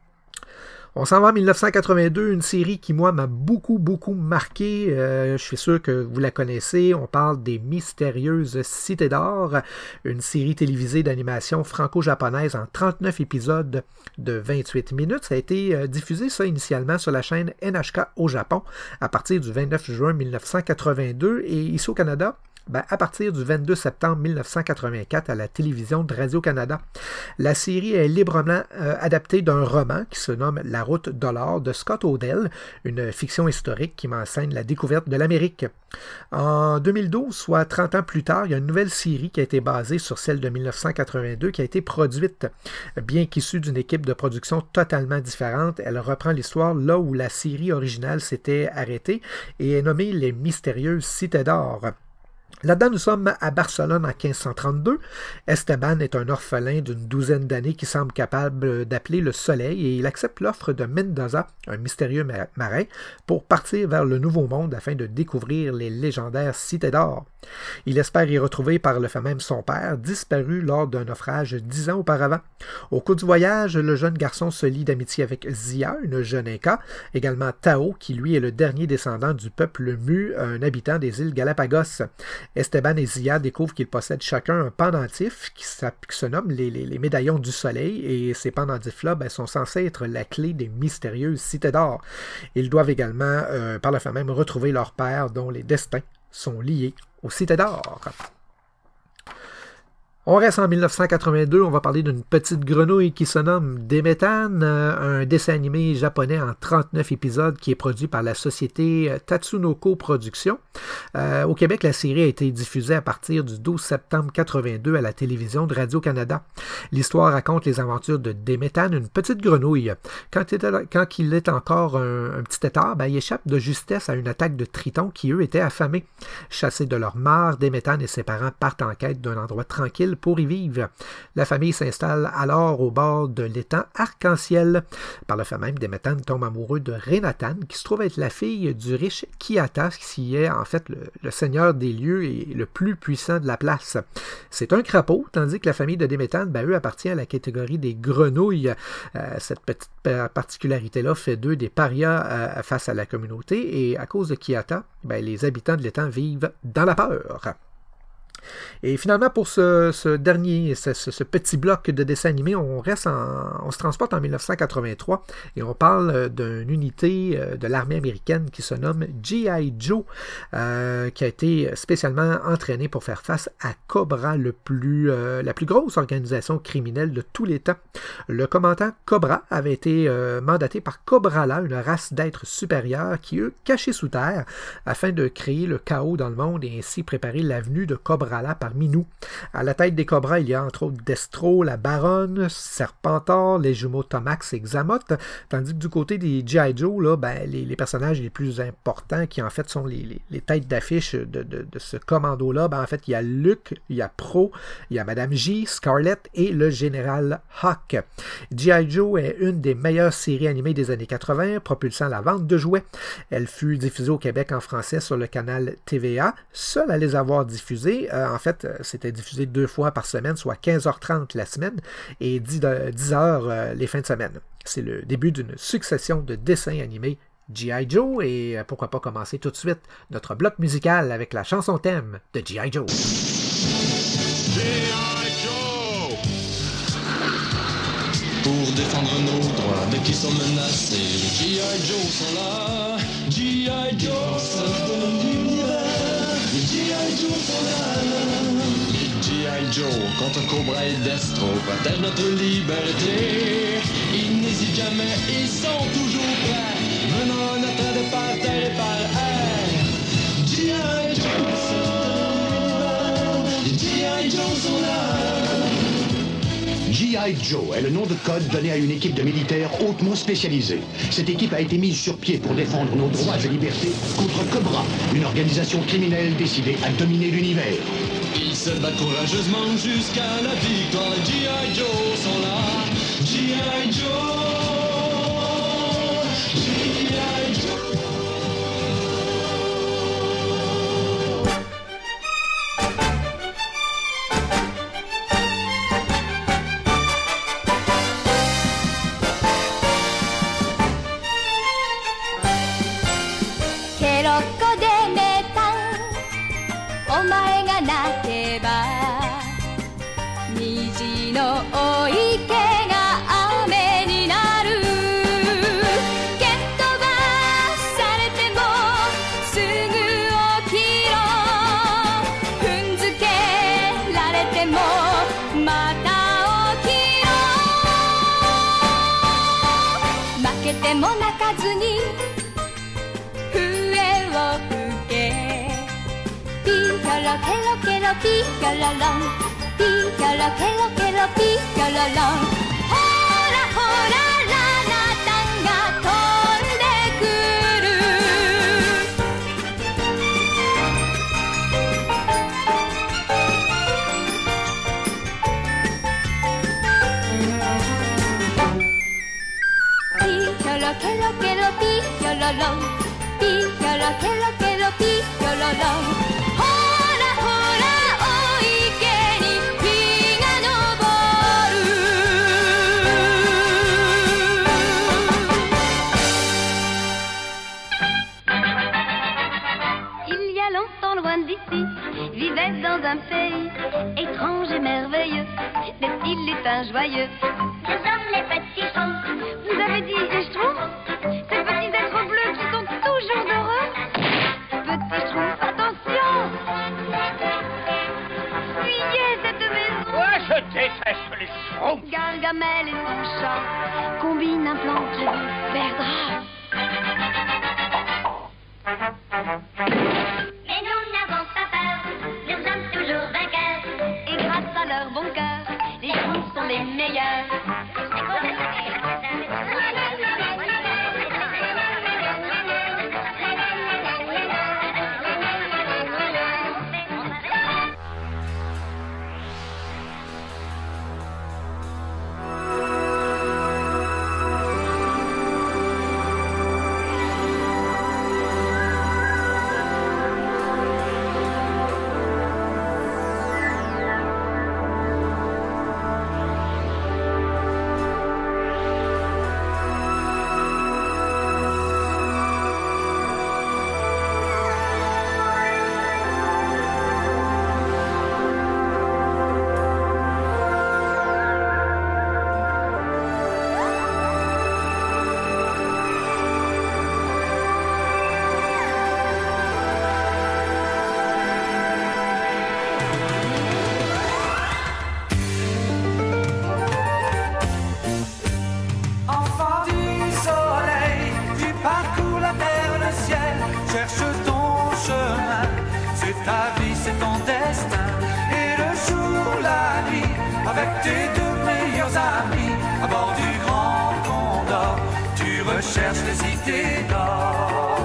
On s'en va en dix-neuf cent quatre-vingt-deux, une série qui, moi, m'a beaucoup, beaucoup marqué. Euh, je suis sûr que vous la connaissez. On parle des Mystérieuses Cités d'Or, une série télévisée d'animation franco-japonaise en trente-neuf épisodes de vingt-huit minutes. Ça a été euh, diffusé, ça, initialement sur la chaîne N H K au Japon à partir du vingt-neuf juin dix-neuf cent quatre-vingt-deux. Et ici au Canada, Ben, à partir du vingt-deux septembre mille neuf cent quatre-vingt-quatre à la télévision de Radio-Canada. La série est librement euh, adaptée d'un roman qui se nomme La route de l'or de Scott Odell, une fiction historique qui m'enseigne la découverte de l'Amérique. En deux mille douze, soit trente ans plus tard, il y a une nouvelle série qui a été basée sur celle de mille neuf cent quatre-vingt-deux qui a été produite. Bien qu'issue d'une équipe de production totalement différente, elle reprend l'histoire là où la série originale s'était arrêtée et est nommée Les Mystérieuses Cités d'Or. Là-dedans, nous sommes à Barcelone en quinze cent trente-deux. Esteban est un orphelin d'une douzaine d'années qui semble capable d'appeler le soleil et il accepte l'offre de Mendoza, un mystérieux marin, pour partir vers le Nouveau Monde afin de découvrir les légendaires cités d'or. Il espère y retrouver par le fait même son père, disparu lors d'un naufrage dix ans auparavant. Au cours du voyage, le jeune garçon se lie d'amitié avec Zia, une jeune Inca, également Tao, qui lui est le dernier descendant du peuple Mu, un habitant des îles Galapagos. Esteban et Zia découvrent qu'ils possèdent chacun un pendentif qui, qui se nomme les, les, les médaillons du soleil et ces pendentifs-là ben, sont censés être la clé des mystérieuses cités d'or. Ils doivent également, euh, par le fait même, retrouver leur père dont les destins sont liés aux cités d'or. On reste en mille neuf cent quatre-vingt-deux, on va parler d'une petite grenouille qui se nomme Demetan, un dessin animé japonais en trente-neuf épisodes qui est produit par la société Tatsunoko Productions. Euh, au Québec, la série a été diffusée à partir du douze septembre quatre-vingt-deux à la télévision de Radio-Canada. L'histoire raconte les aventures de Demetan, une petite grenouille. Quand il est, quand il est encore un, un petit tétard, ben, il échappe de justesse à une attaque de tritons qui, eux, étaient affamés. Chassés de leur mare, Demetan et ses parents partent en quête d'un endroit tranquille pour y vivre. La famille s'installe alors au bord de l'étang Arc-en-Ciel. Par le fait même, Demetan tombe amoureux de Renatan, qui se trouve être la fille du riche Kiyata, qui est en fait le, le seigneur des lieux et le plus puissant de la place. C'est un crapaud, tandis que la famille de Demetan, ben, eux, appartient à la catégorie des grenouilles. Euh, cette petite particularité-là fait d'eux des parias euh, face à la communauté, et à cause de Kiyata, ben, les habitants de l'étang vivent dans la peur. Et finalement, pour ce, ce dernier, ce, ce petit bloc de dessins animés, on reste en, on se transporte en mille neuf cent quatre-vingt-trois et on parle d'une unité de l'armée américaine qui se nomme G I Joe, euh, qui a été spécialement entraînée pour faire face à Cobra, le plus, euh, la plus grosse organisation criminelle de tous les temps. Le commandant Cobra avait été euh, mandaté par Cobrala, une race d'êtres supérieurs qui, eux, cachés sous terre, afin de créer le chaos dans le monde et ainsi préparer l'avenue de Cobrala parmi nous. À la tête des Cobras, il y a entre autres Destro, la Baronne, Serpentor, les jumeaux Tomax et Xamot, tandis que du côté des G I Joe, là, ben, les, les personnages les plus importants qui en fait sont les, les, les têtes d'affiche de, de, de ce commando-là, ben, en fait, il y a Luke, il y a Pro, il y a Madame J, Scarlett et le général Hawk. G I Joe est une des meilleures séries animées des années quatre-vingts, propulsant la vente de jouets. Elle fut diffusée au Québec en français sur le canal T V A, seule à les avoir diffusées. Euh, en fait, c'était diffusé deux fois par semaine, soit quinze heures trente la semaine et dix heures euh, les fins de semaine. C'est le début d'une succession de dessins animés G I Joe et euh, pourquoi pas commencer tout de suite notre bloc musical avec la chanson thème de G I Joe. G I Joe! Pour défendre nos droits, dès qu'ils sont menacés, les G I Joe sont là. G I Joe, sauvent de l'univers. Les G I Joe sont là. Les G I Joe, contre Cobra et Destro, protègent notre liberté. Ils n'hésitent jamais, ils sont toujours prêts. Menant notre aide par terre et par air. G I Joe, les G I Joe sont là. G I Joe est le nom de code donné à une équipe de militaires hautement spécialisée. Cette équipe a été mise sur pied pour défendre nos droits et libertés contre Cobra, une organisation criminelle décidée à dominer l'univers. Ils se battent courageusement jusqu'à la victoire. Les G I Joe sont là. G I Joe. G I Joe. Get Picala, kelo, kelo, picala, picala, kelo, kelo, picala. Hora, hora, lana, tanga, tonde kuru. Picala, kelo, kelo, picala, picala, kelo, kelo, picala. Hora, hora, oike ni日が昇る. Il y a longtemps loin d'ici, vivait dans un pays étrange et merveilleux, des petits lutins joyeux. Nous sommes les petits schtroumpfs. Vous avez dit les schtroumpfs? Ces petits êtres bleus qui sont toujours heureux. Petits schtroumpfs, attention! Fuyez cette maison! Ouais, je déteste les schtroumpfs. Gargamel et son chat combinent un plan qui vous perdra. Mais nous n'avons pas peur, nous sommes toujours vainqueurs. Et grâce à leur bon cœur, les schtroumpfs sont les meilleurs. Cherche les idées d'or.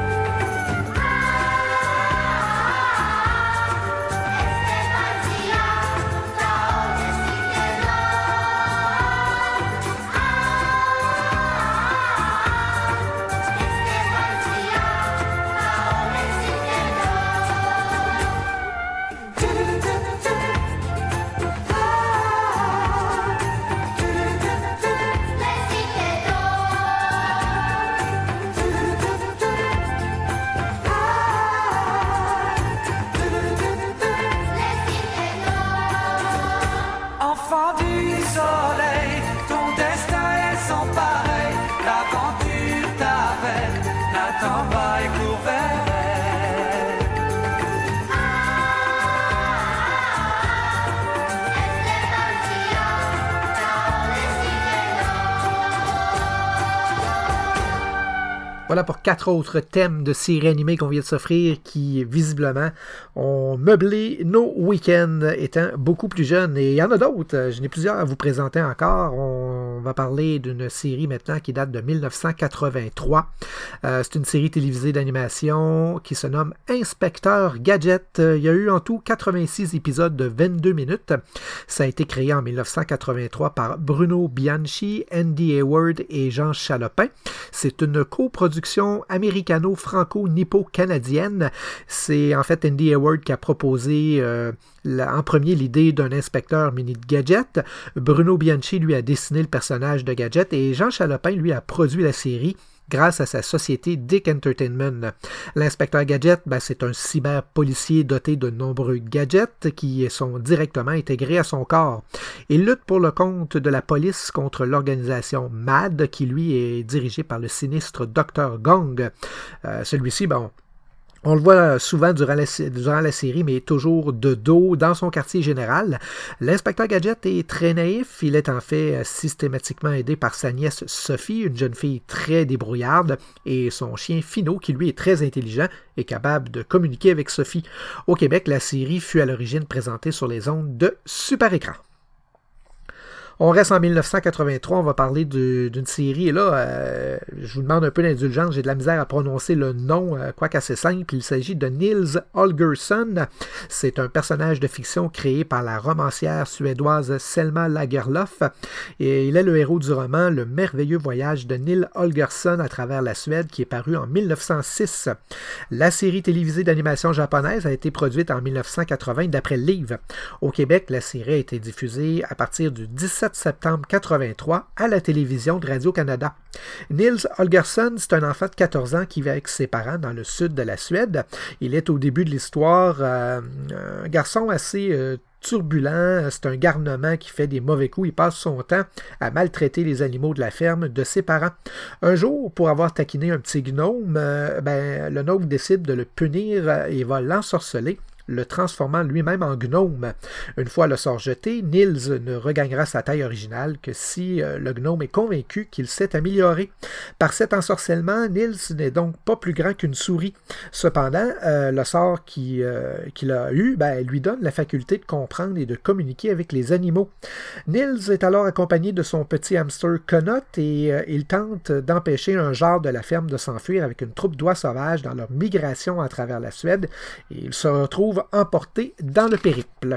Voilà pour quatre autres thèmes de séries animées qu'on vient de s'offrir qui, visiblement, ont meublé nos week-ends étant beaucoup plus jeunes. Et il y en a d'autres. Je n'ai plusieurs à vous présenter encore. On va parler d'une série maintenant qui date de mille neuf cent quatre-vingt-trois. Euh, c'est une série télévisée d'animation qui se nomme Inspecteur Gadget. Il y a eu en tout quatre-vingt-six épisodes de vingt-deux minutes. Ça a été créé en mille neuf cent quatre-vingt-trois par Bruno Bianchi, Andy Hayward et Jean Chalopin. C'est une coproduction américano-franco-nippo-canadienne. C'est en fait Andy Hayward qui a proposé euh, la, en premier l'idée d'un inspecteur mini de Gadget. Bruno Bianchi, lui, a dessiné le personnage de Gadget et Jean Chalopin, lui, a produit la série grâce à sa société Dick Entertainment. L'inspecteur Gadget, ben, c'est un cyber-policier doté de nombreux gadgets qui sont directement intégrés à son corps. Il lutte pour le compte de la police contre l'organisation M A D, qui lui est dirigée par le sinistre docteur Gong. Euh, celui-ci, bon, On le voit souvent durant la, durant la série, mais toujours de dos dans son quartier général. L'inspecteur Gadget est très naïf. Il est en fait systématiquement aidé par sa nièce Sophie, une jeune fille très débrouillarde, et son chien Fino, qui lui est très intelligent et capable de communiquer avec Sophie. Au Québec, la série fut à l'origine présentée sur les ondes de Super Écran. On reste en mille neuf cent quatre-vingt-trois, on va parler de, d'une série, et là, euh, je vous demande un peu d'indulgence, j'ai de la misère à prononcer le nom, euh, quoique assez simple. Il s'agit de Nils Holgersson. C'est un personnage de fiction créé par la romancière suédoise Selma Lagerlöf, et il est le héros du roman Le merveilleux voyage de Nils Holgersson à travers la Suède, qui est paru en mille neuf cent six. La série télévisée d'animation japonaise a été produite en mille neuf cent quatre-vingts d'après le livre. Au Québec, la série a été diffusée à partir du dix-sept septembre quatre-vingt-trois à la télévision de Radio-Canada. Nils Holgersson, c'est un enfant de quatorze ans qui vit avec ses parents dans le sud de la Suède. Il est au début de l'histoire euh, un garçon assez euh, turbulent, c'est un garnement qui fait des mauvais coups, il passe son temps à maltraiter les animaux de la ferme de ses parents. Un jour, pour avoir taquiné un petit gnome, euh, ben, le gnome décide de le punir et va l'ensorceler, le transformant lui-même en gnome. Une fois le sort jeté, Nils ne regagnera sa taille originale que si euh, le gnome est convaincu qu'il s'est amélioré. Par cet ensorcellement, Nils n'est donc pas plus grand qu'une souris. Cependant, euh, le sort qui, euh, qu'il a eu ben, lui donne la faculté de comprendre et de communiquer avec les animaux. Nils est alors accompagné de son petit hamster Connaught et euh, il tente d'empêcher un genre de la ferme de s'enfuir avec une troupe d'oies sauvages dans leur migration à travers la Suède, et il se retrouve emporté dans le périple.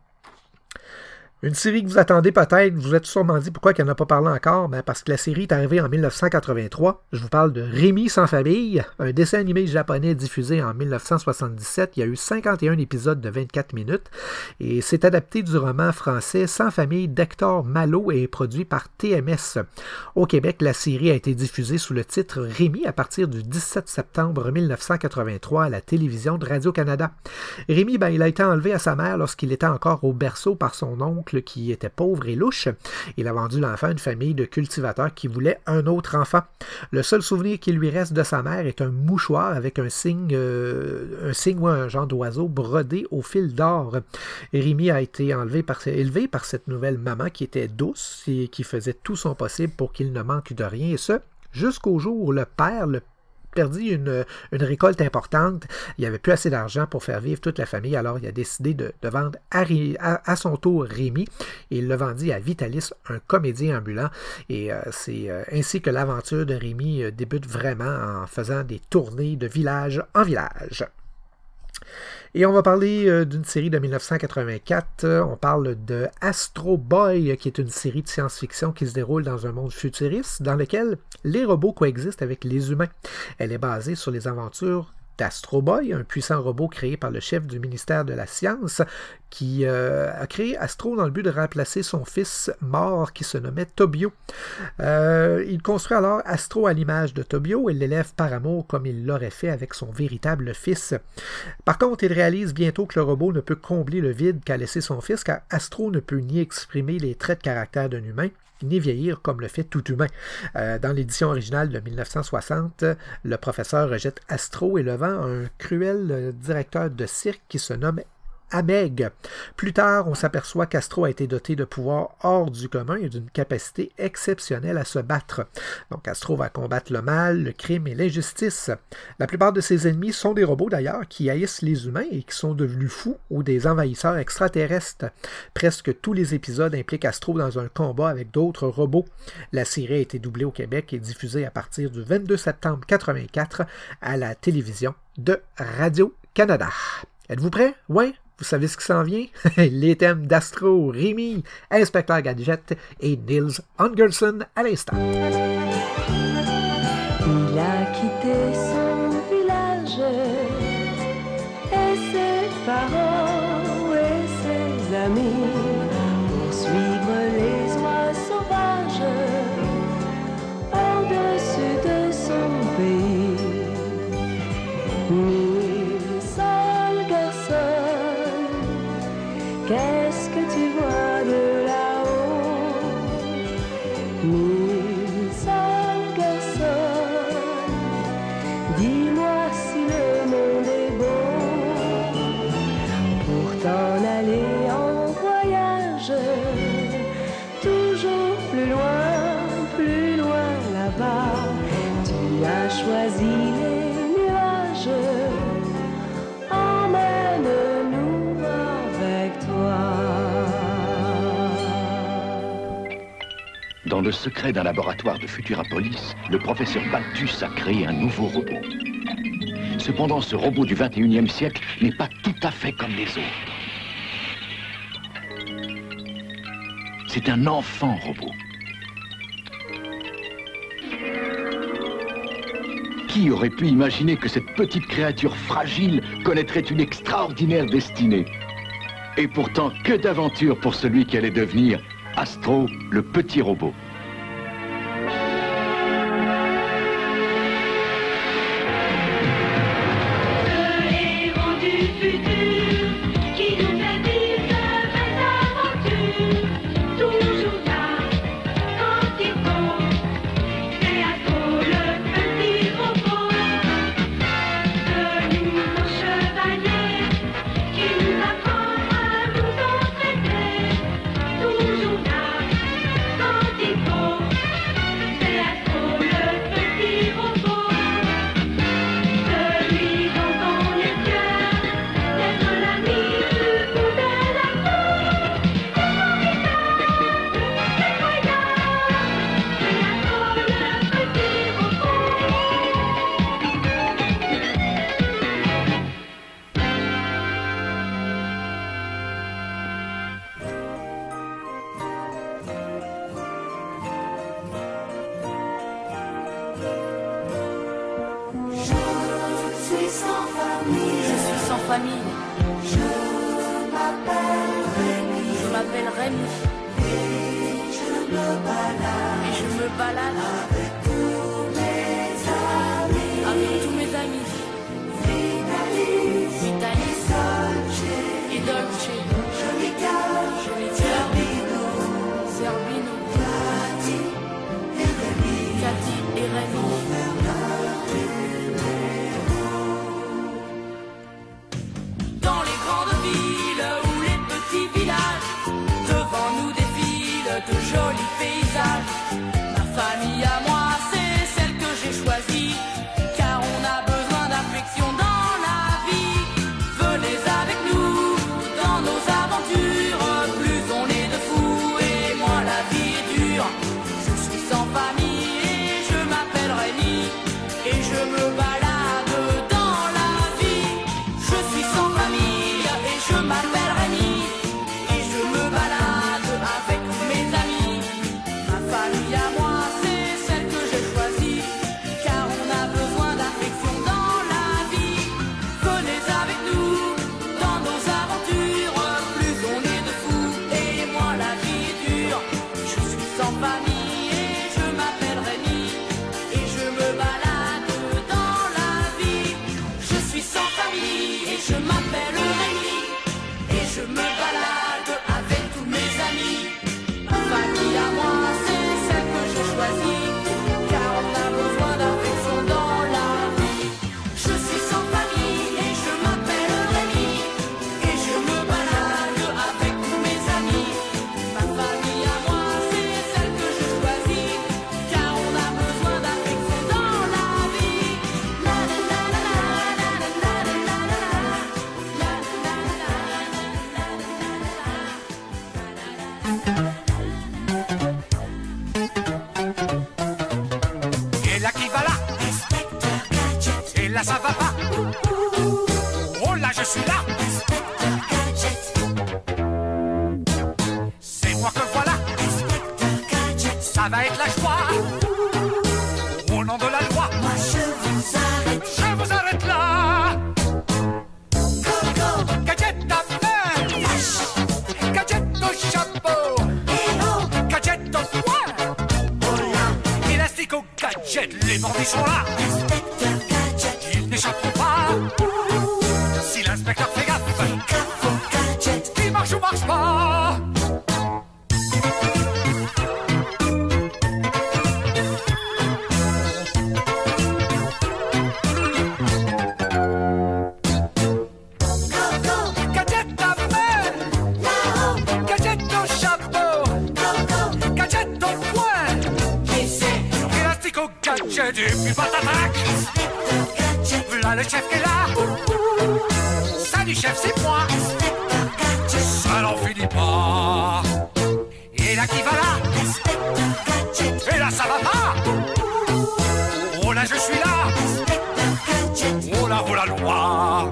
Une série que vous attendez peut-être, vous êtes sûrement dit pourquoi il n'en a pas parlé encore, ben parce que la série est arrivée en mille neuf cent quatre-vingt-trois. Je vous parle de Rémi sans famille, un dessin animé japonais diffusé en mille neuf cent soixante-dix-sept. Il y a eu cinquante et un épisodes de vingt-quatre minutes et c'est adapté du roman français Sans famille d'Hector Malot et est produit par T M S. Au Québec, la série a été diffusée sous le titre Rémi à partir du dix-sept septembre mille neuf cent quatre-vingt-trois à la télévision de Radio-Canada. Rémi, ben, il a été enlevé à sa mère lorsqu'il était encore au berceau par son oncle qui était pauvre et louche. Il a vendu l'enfant à une famille de cultivateurs qui voulaient un autre enfant. Le seul souvenir qui lui reste de sa mère est un mouchoir avec un signe, euh, un signe ou un genre d'oiseau brodé au fil d'or. Rémi a été enlevé par, élevé par cette nouvelle maman qui était douce et qui faisait tout son possible pour qu'il ne manque de rien, et ce, jusqu'au jour où le père, le perdit une, une récolte importante. Il n'y avait plus assez d'argent pour faire vivre toute la famille, alors il a décidé de, de vendre à, à, à son tour Rémi, et il le vendit à Vitalis, un comédien ambulant, et euh, c'est euh, ainsi que l'aventure de Rémi euh, débute vraiment en faisant des tournées de village en village. Et on va parler euh, d'une série de mille neuf cent quatre-vingt-quatre. Euh, on parle de Astro Boy, qui est une série de science-fiction qui se déroule dans un monde futuriste dans lequel les robots coexistent avec les humains. Elle est basée sur les aventures d'Astro Boy, un puissant robot créé par le chef du ministère de la Science qui euh, a créé Astro dans le but de remplacer son fils mort qui se nommait Tobio. Euh, il construit alors Astro à l'image de Tobio et l'élève par amour comme il l'aurait fait avec son véritable fils. Par contre, il réalise bientôt que le robot ne peut combler le vide qu'a laissé son fils, car Astro ne peut ni exprimer les traits de caractère d'un humain, ni vieillir comme le fait tout humain. Euh, dans l'édition originale de mille neuf cent soixante, le professeur rejette Astro et le vend à un cruel directeur de cirque qui se nomme Ameg. Plus tard, on s'aperçoit qu'Astro a été doté de pouvoirs hors du commun et d'une capacité exceptionnelle à se battre. Donc Astro va combattre le mal, le crime et l'injustice. La plupart de ses ennemis sont des robots d'ailleurs qui haïssent les humains et qui sont devenus fous ou des envahisseurs extraterrestres. Presque tous les épisodes impliquent Astro dans un combat avec d'autres robots. La série a été doublée au Québec et diffusée à partir du vingt-deux septembre quatre-vingt-quatre à la télévision de Radio-Canada. Êtes-vous prêts? Ouais? Vous savez ce qui s'en vient? Les thèmes d'Astro, Rémi, Inspecteur Gadget et Nils Holgersson à l'instant. Il a quitté son village et ses parents et ses amis pour suivre les oies sauvages au-dessus de son pays. Nils Holgersson, qu'est-ce que tu vois de là-haut? Nils Holgersson, dis-moi si le monde est aller en voyage, toujours plus loin, plus loin là-bas. Tu as choisi les nuages, emmène-nous avec toi. Dans le secret d'un laboratoire de Futurapolis, le professeur Balthus a créé un nouveau robot. Cependant, ce robot du vingt et unième siècle n'est pas tout à fait comme les autres. C'est un enfant robot. Qui aurait pu imaginer que cette petite créature fragile connaîtrait une extraordinaire destinée? Et pourtant, que d'aventures pour celui qui allait devenir Astro, le petit robot. Les bandits sont là, ils n'échapperont pas. Si l'inspecteur fait gaffe, il marche ou marche pas. et puis patatrac. V'là le chef qui est là. Salut chef, c'est moi. Ça n'en finit pas. Et là qui va là. Et là ça va pas. Oh là je suis là. Oh là oh la loi.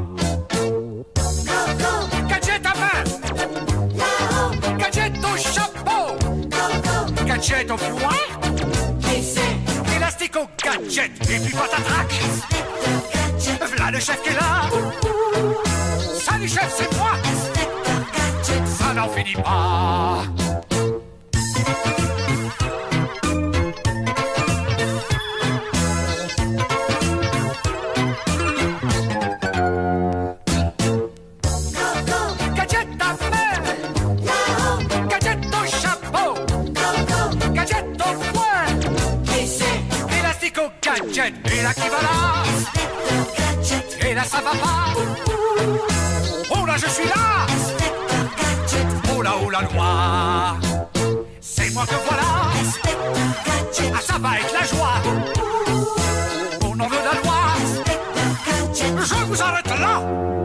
Gadget à main. Gadget au chapeau. Gadget au poing. Élastique au gadget. Et puis patatrac. V'là le chef qui est là. Salut chef, c'est moi. Ça n'en finit pas. Gadget à main. Gadget au chapeau. Gadget au poing. Élastique au gadget. Et là qui va là. Et là ça va pas. Oh là je suis là. Oh là oh la loi. C'est moi que voilà. Ah ça va être la joie. Au nom de la loi. Je vous arrête là.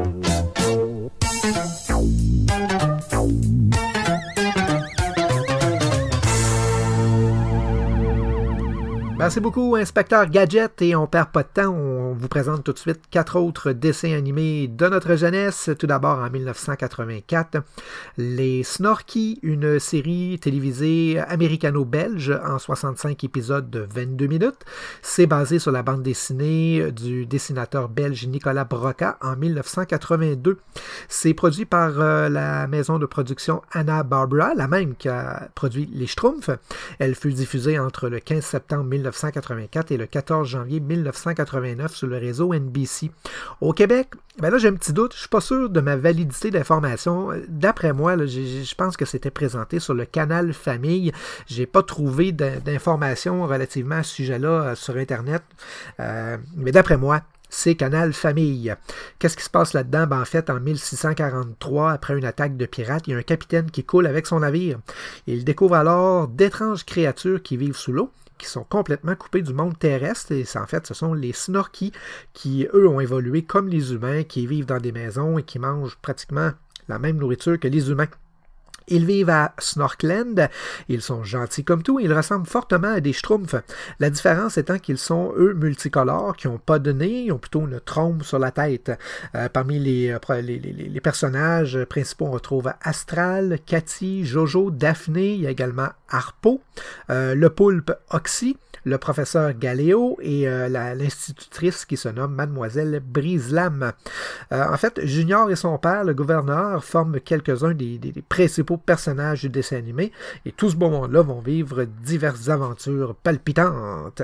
Merci beaucoup, Inspecteur Gadget, et on perd pas de temps, on vous présente tout de suite quatre autres dessins animés de notre jeunesse. Tout d'abord, en dix-neuf cent quatre-vingt-quatre, les Snorky, une série télévisée américano-belge en soixante-cinq épisodes de vingt-deux minutes. C'est basé sur la bande dessinée du dessinateur belge Nicolas Broca en dix-neuf cent quatre-vingt-deux. C'est produit par euh, la maison de production Hanna-Barbera, la même qui a produit les Schtroumpfs. Elle fut diffusée entre le quinze septembre dix-neuf cent quatre-vingt-quatre et le quatorze janvier dix-neuf cent quatre-vingt-neuf sur le réseau N B C. Au Québec, ben là j'ai un petit doute, je suis pas sûr de ma validité d'information. D'après moi, là, je pense que c'était présenté sur le canal Famille. J'ai pas trouvé d'informations relativement à ce sujet-là sur Internet. Euh, mais d'après moi, c'est Canal Famille. Qu'est-ce qui se passe là-dedans? Ben, en fait, en mille six cent quarante-trois, après une attaque de pirates, il y a un capitaine qui coule avec son navire. Il découvre alors d'étranges créatures qui vivent sous l'eau, qui sont complètement coupés du monde terrestre. Et en fait, ce sont les Snorky qui, eux, ont évolué comme les humains, qui vivent dans des maisons et qui mangent pratiquement la même nourriture que les humains. Ils vivent à Snorkland, ils sont gentils comme tout, ils ressemblent fortement à des Schtroumpfs. La différence étant qu'ils sont, eux, multicolores, qui n'ont pas de nez, ils ont plutôt une trompe sur la tête. Euh, parmi les, les, les, les personnages principaux, on retrouve Astral, Cathy, Jojo, Daphné, il y a également Harpo, euh, le poulpe Oxy, le professeur Galéo et euh, l'institutrice qui se nomme Mademoiselle Briselam. Euh, en fait, Junior et son père, le gouverneur, forment quelques-uns des, des, des principaux personnages du dessin animé, et tout ce beau monde-là vont vivre diverses aventures palpitantes.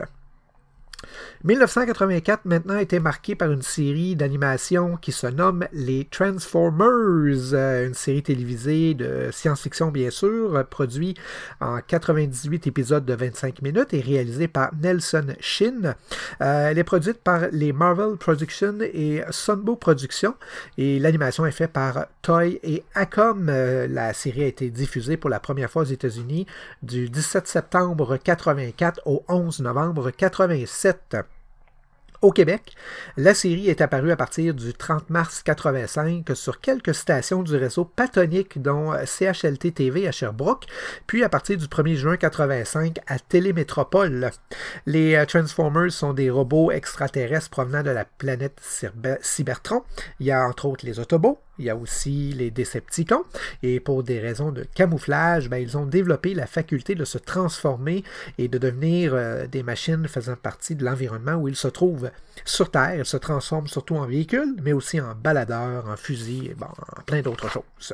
dix-neuf cent quatre-vingt-quatre maintenant a été marqué par une série d'animation qui se nomme les Transformers, une série télévisée de science-fiction bien sûr, produite en quatre-vingt-dix-huit épisodes de vingt-cinq minutes et réalisée par Nelson Shin. Euh, elle est produite par les Marvel Productions et Sunbow Productions et l'animation est faite par Toei et Acom. Euh, la série a été diffusée pour la première fois aux États-Unis du dix-sept septembre quatre-vingt-quatre au onze novembre quatre-vingt-sept. Au Québec, la série est apparue à partir du trente mars quatre-vingt-cinq sur quelques stations du réseau Patonique, dont C H L T T V à Sherbrooke, puis à partir du premier juin quatre-vingt-cinq à Télémétropole. Les Transformers sont des robots extraterrestres provenant de la planète Cybertron. Il y a entre autres les Autobots, il y a aussi les Decepticons, et pour des raisons de camouflage, ben, ils ont développé la faculté de se transformer et de devenir euh, des machines faisant partie de l'environnement où ils se trouvent sur Terre. Ils se transforment surtout en véhicules, mais aussi en baladeurs, en fusils, et bon, en plein d'autres choses.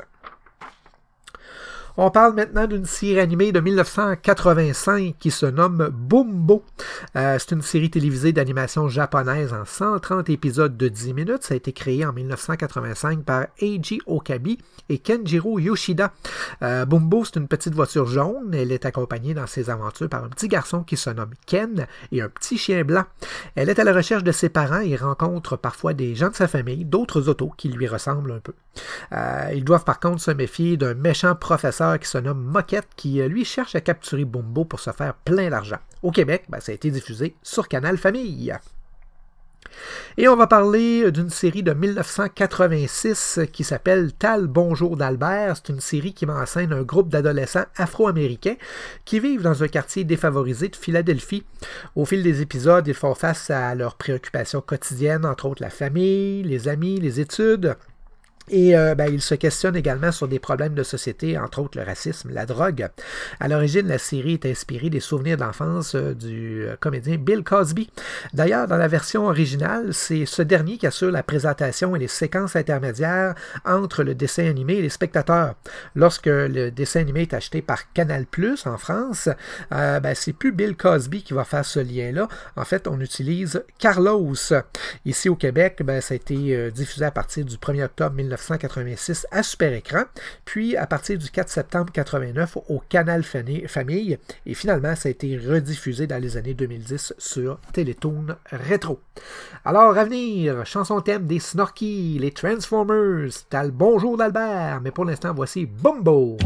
On parle maintenant d'une série animée de dix-neuf cent quatre-vingt-cinq qui se nomme Bumbo. Euh, c'est une série télévisée d'animation japonaise en cent trente épisodes de dix minutes. Ça a été créé en dix-neuf cent quatre-vingt-cinq par Eiji Okabe et Kenjiro Yoshida. Euh, Bumbo, c'est une petite voiture jaune. Elle est accompagnée dans ses aventures par un petit garçon qui se nomme Ken et un petit chien blanc. Elle est à la recherche de ses parents et rencontre parfois des gens de sa famille, d'autres autos qui lui ressemblent un peu. Euh, ils doivent par contre se méfier d'un méchant professeur professeur qui se nomme Moquette qui, lui, cherche à capturer Bumbo pour se faire plein d'argent. Au Québec, ben, ça a été diffusé sur Canal Famille. Et on va parler d'une série de mille neuf cent quatre-vingt-six qui s'appelle Tal Bonjour d'Albert. C'est une série qui met en scène un groupe d'adolescents afro-américains qui vivent dans un quartier défavorisé de Philadelphie. Au fil des épisodes, ils font face à leurs préoccupations quotidiennes, entre autres la famille, les amis, les études. Et euh, ben, il se questionne également sur des problèmes de société, entre autres le racisme, la drogue. À l'origine, la série est inspirée des souvenirs d'enfance euh, du euh, comédien Bill Cosby. D'ailleurs, dans la version originale, c'est ce dernier qui assure la présentation et les séquences intermédiaires entre le dessin animé et les spectateurs. Lorsque le dessin animé est acheté par Canal plus en France, euh, ben, c'est plus Bill Cosby qui va faire ce lien-là. En fait, on utilise Carlos. Ici au Québec, ben, ça a été euh, diffusé à partir du premier octobre mille neuf cent quatre-vingt-six à Super Écran, puis à partir du quatre septembre quatre-vingt-neuf au Canal Famille, et finalement ça a été rediffusé dans les années deux mille dix sur Télétoon Rétro. Alors à venir, chanson thème des Snorky, les Transformers, t'as le Bonjour d'Albert, mais pour l'instant voici Bumbo.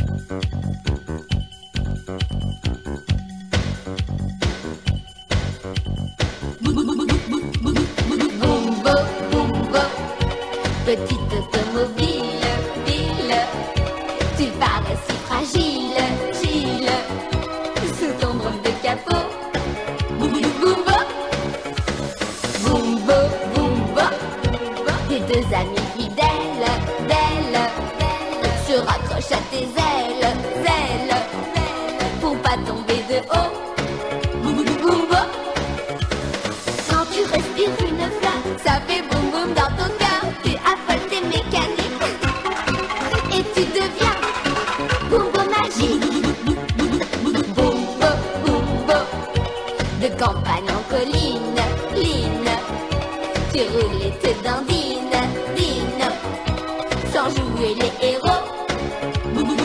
Petite automobile, ville, tu parais si fragile, Gilles, sous ton drôle de capot. Bumbo, Bumbo, Bumbo, tes deux amis fidèles, d'elle, se raccrochent à tes ailes, ailes, pour pas tomber de haut. Bumbo, quand tu respires une flamme, ça fait boum boum dans ton cœur. Et tu deviens Bumbo magique. Bumbo, Bumbo, de campagne en colline, line, tu roules et te dandines, dine, sans jouer les héros. Bumbo,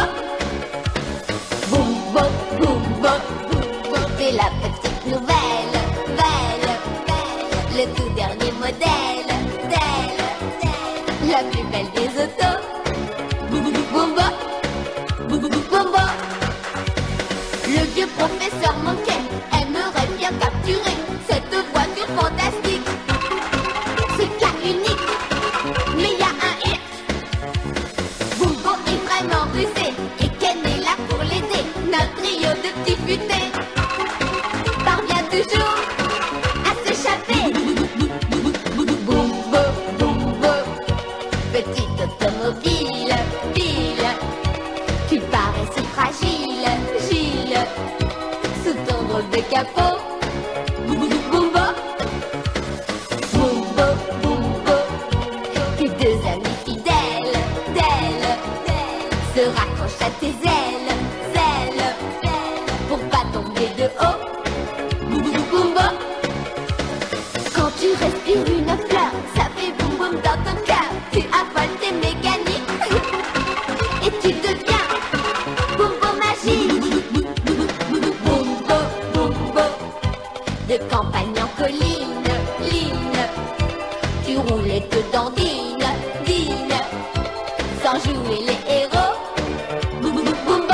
Bumbo, Bumbo, c'est la petite nouvelle, belle, le tout dernier modèle, d'elle, la plus belle des autos. Bumbo, Bumbo, le vieux professeur manquait, aimerait bien capturer cette voiture fantastique. C'est cas unique, mais y a un hit. Bumbo est vraiment rusé et Ken est là pour l'aider. Notre trio de petits futés parvient toujours à s'échapper. Bumbo, Bumbo, petite automobile, ville, tu parais si fragile, Gilles, sous ton drôle de capot. Bumbo, Bumbo, Bumbo, tes deux amis fidèles, d'elle, se raccrochent à tes ailes, ailes, pour pas tomber de haut. Bumbo, quand tu respires une fleur, ça fait boum boum dans ton cœur. Tu affoles tes mécaniques et tu deviens Bumbo magique. Bumbo, Bumbo, de campagne en colline, line, tu roules et te dandines, dine, sans jouer les héros. Bumbo,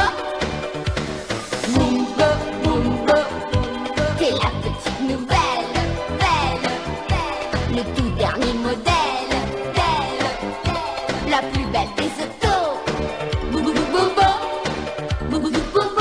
Bumbo, Bumbo, t'es la petite nouvelle, belle, le tout dernier modèle, d'elle, la plus belle des autos. Bumbo, Bumbo, Bumbo.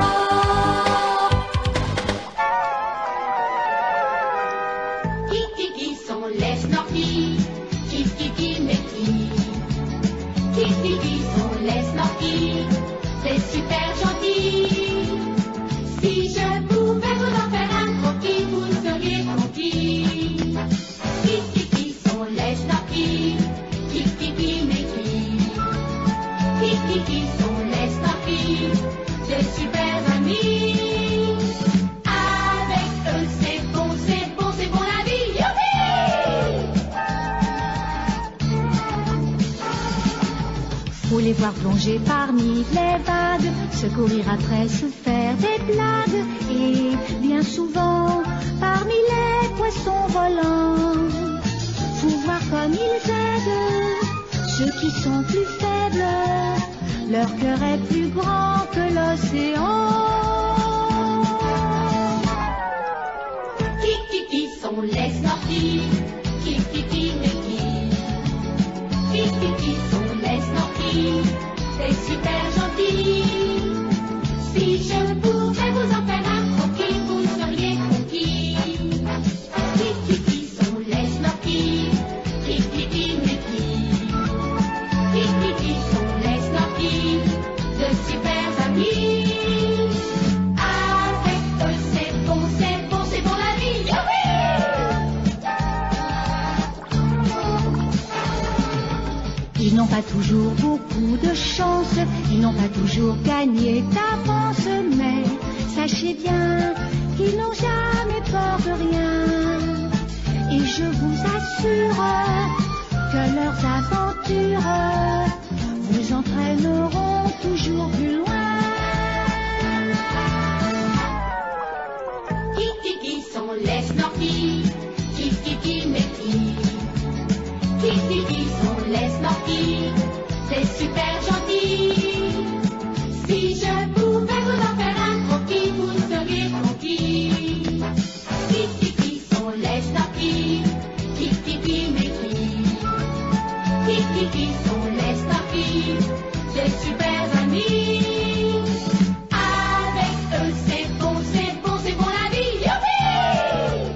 Qui, qui, qui sont les Snorky? Qui, qui, qui, mais qui? Qui, qui, qui sont les Snorky? C'est super gentil. Si je pouvais vous en faire un croquis, vous seriez conquis. Qui, qui, qui sont les Snorky? Qui, qui, qui, mais qui? Qui, qui, qui sont les Snorky? Des super amis. Avec eux c'est bon, c'est bon, c'est bon la vie. Youpi! Faut les voir plonger parmi les vagues, se courir après, se faire des blagues, et bien souvent parmi les poissons volants. Faut voir comme ils aident ceux qui sont plus faibles, leur cœur est plus grand que l'océan. Qui, qui, qui sont les snorkies? Qui, qui, qui, mais qui? Qui, qui, qui sont les snorkies? C'est super gentil. Si je pouvais vous en faire un croquis, vous seriez conquis. Qui, qui, qui sont les snorkies? Qui, qui, qui, mais qui? Qui, qui, qui sont les snorkies? De super amis. Avec eux c'est bon, c'est bon, c'est bon la vie. Youpi! Ils n'ont pas toujours beaucoup de chance, ils n'ont pas toujours gagné d'avance, mais sachez bien qu'ils n'ont jamais peur de rien. Et je vous assure que leurs aventures vous entraîneront toujours plus loin. Qui, qui, qui sont les snorkies? Qui, qui, qui, mais qui? Qui, qui, qui sont les snorkies? C'est super gentil. Si je pouvais vous en faire un croquis, vous seriez conquis. Qui, qui, qui sont les snorkies? Qui, qui, qui, mais qui? Qui, qui, qui sont les snorkies? Des super amis. Avec eux c'est bon, c'est bon, c'est bon la vie. Youpi!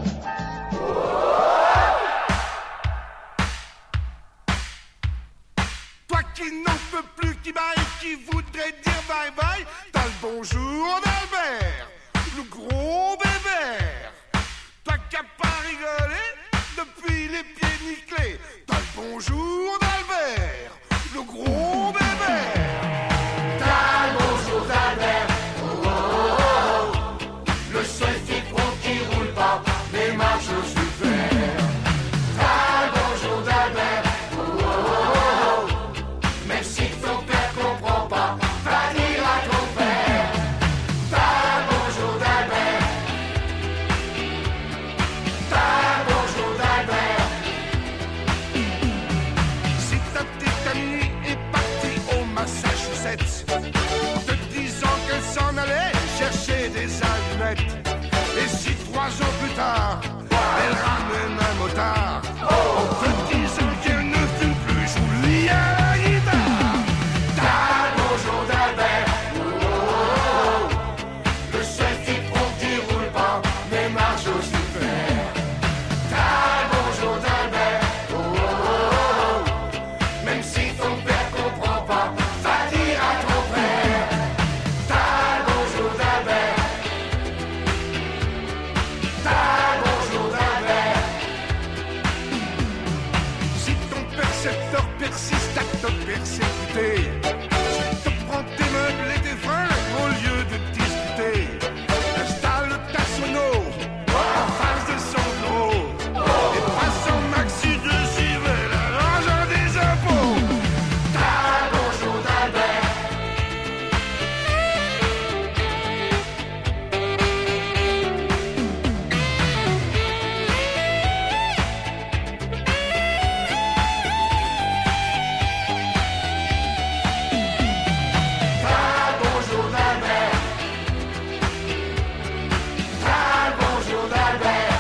Toi qui n'en peux plus, qui baille, qui voudrait dire bye bye, t'as le bonjour d'Albert, le gros bébert. Toi qui as pas rigolé depuis les pieds nickelés, t'as le bonjour d'Albert, le gros bébert. T'as le bonjour d'Albert, oh, oh, oh, oh. Le seul citron qui roule pas, mais marche super. T'as le bonjour d'Albert, oh, oh, oh, oh. Même si ton père comprend pas, va dire à ton père. T'as le bonjour d'Albert. T'as le bonjour d'Albert. Si ta petite amie est partie au Massachusetts, te disant qu'elle s'en allait chercher des allumettes, et si trois ans plus tard, elle ramène un motard, en te disant qu'elle ne fume plus, j'oublie à la guitare. T'as le bonjour d'Albert, oh, oh, oh, oh. Le seul citron qui roule pas, mais marche au super. T'as le bonjour d'Albert, oh, oh, oh, oh. Même si ton père comprend pas, va dire à ton père. T'as le bonjour d'Albert. T'as le bonjour d'Albert. Si ton percepteur persiste à te persécuter, si te prends tes meubles et tes fringues au lieu de discuter, installe ta sono en face de son bureau et passe en maxi de civel à l'argent des impôts. T'as le bonjour d'Albert. T'as le bonjour d'Albert. T'as le bonjour d'Albert.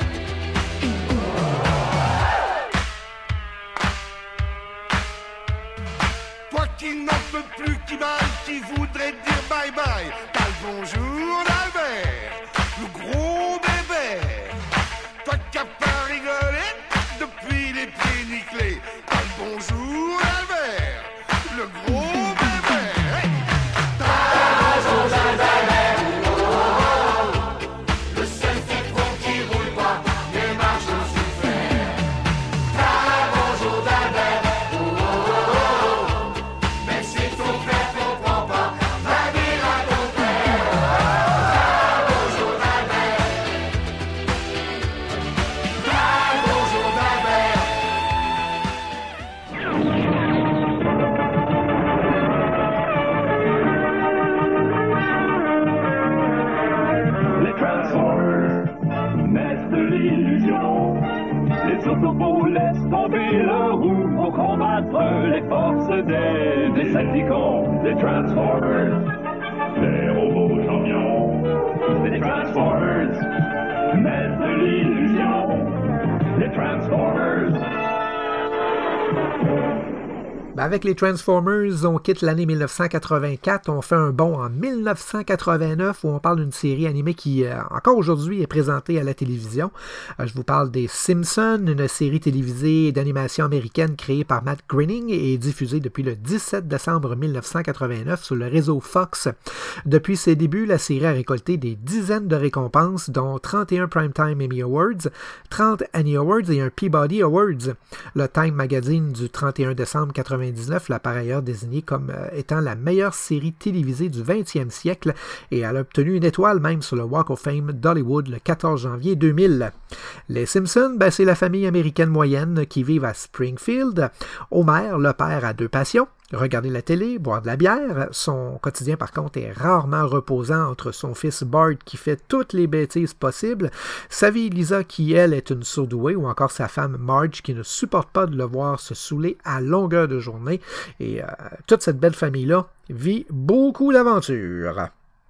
Toi qui n'en peux plus, qui baille, qui voudrait dire bye bye, t'as le bonjour d'Albert, le gros bébert. Toi qui as pas rigolé depuis les pieds nickelés, t'as le bonjour d'Albert, le gros bébert. Hey! T'as le bonjour d'Albert, oh, oh, oh. Le seul citron qui roule pas, mais marche au super. T'as le bonjour d'Albert, oh, oh, oh, oh. Même si ton père comprend pas, va dire à ton père. T'as le bonjour d'Albert. T'as le bonjour d'Albert. Les Transformers naissent de l'illusion. Les Autobots laissent tomber leur roue pour combattre contre les forces des Decepticons, les Transformers, les robots champions, les Transformers, maîtres de l'illusion, les Transformers. Ben avec les Transformers, on quitte l'année mille neuf cent quatre-vingt-quatre, on fait un bond en mille neuf cent quatre-vingt-neuf où on parle d'une série animée qui, euh, encore aujourd'hui, est présentée à la télévision. Euh, je vous parle des Simpsons, une série télévisée d'animation américaine créée par Matt Groening et diffusée depuis le dix-sept décembre mille neuf cent quatre-vingt-neuf sur le réseau Fox. Depuis ses débuts, la série a récolté des dizaines de récompenses, dont trente et un Primetime Emmy Awards, trente Annie Awards et un Peabody Awards. Le Time Magazine du trente et un décembre quatre-vingt-dix-neuf l'a par ailleurs désignée comme euh, étant la meilleure série télévisée du vingtième siècle et elle a obtenu une étoile même sur le Walk of Fame d'Hollywood le quatorze janvier deux mille. Les Simpsons, ben, c'est la famille américaine moyenne qui vit à Springfield. Homer, le père, a deux passions. Regarder la télé, boire de la bière. Son quotidien, par contre, est rarement reposant entre son fils Bart qui fait toutes les bêtises possibles, sa fille Lisa qui, elle, est une surdouée, ou encore sa femme Marge qui ne supporte pas de le voir se saouler à longueur de journée. Et euh, toute cette belle famille-là vit beaucoup d'aventures.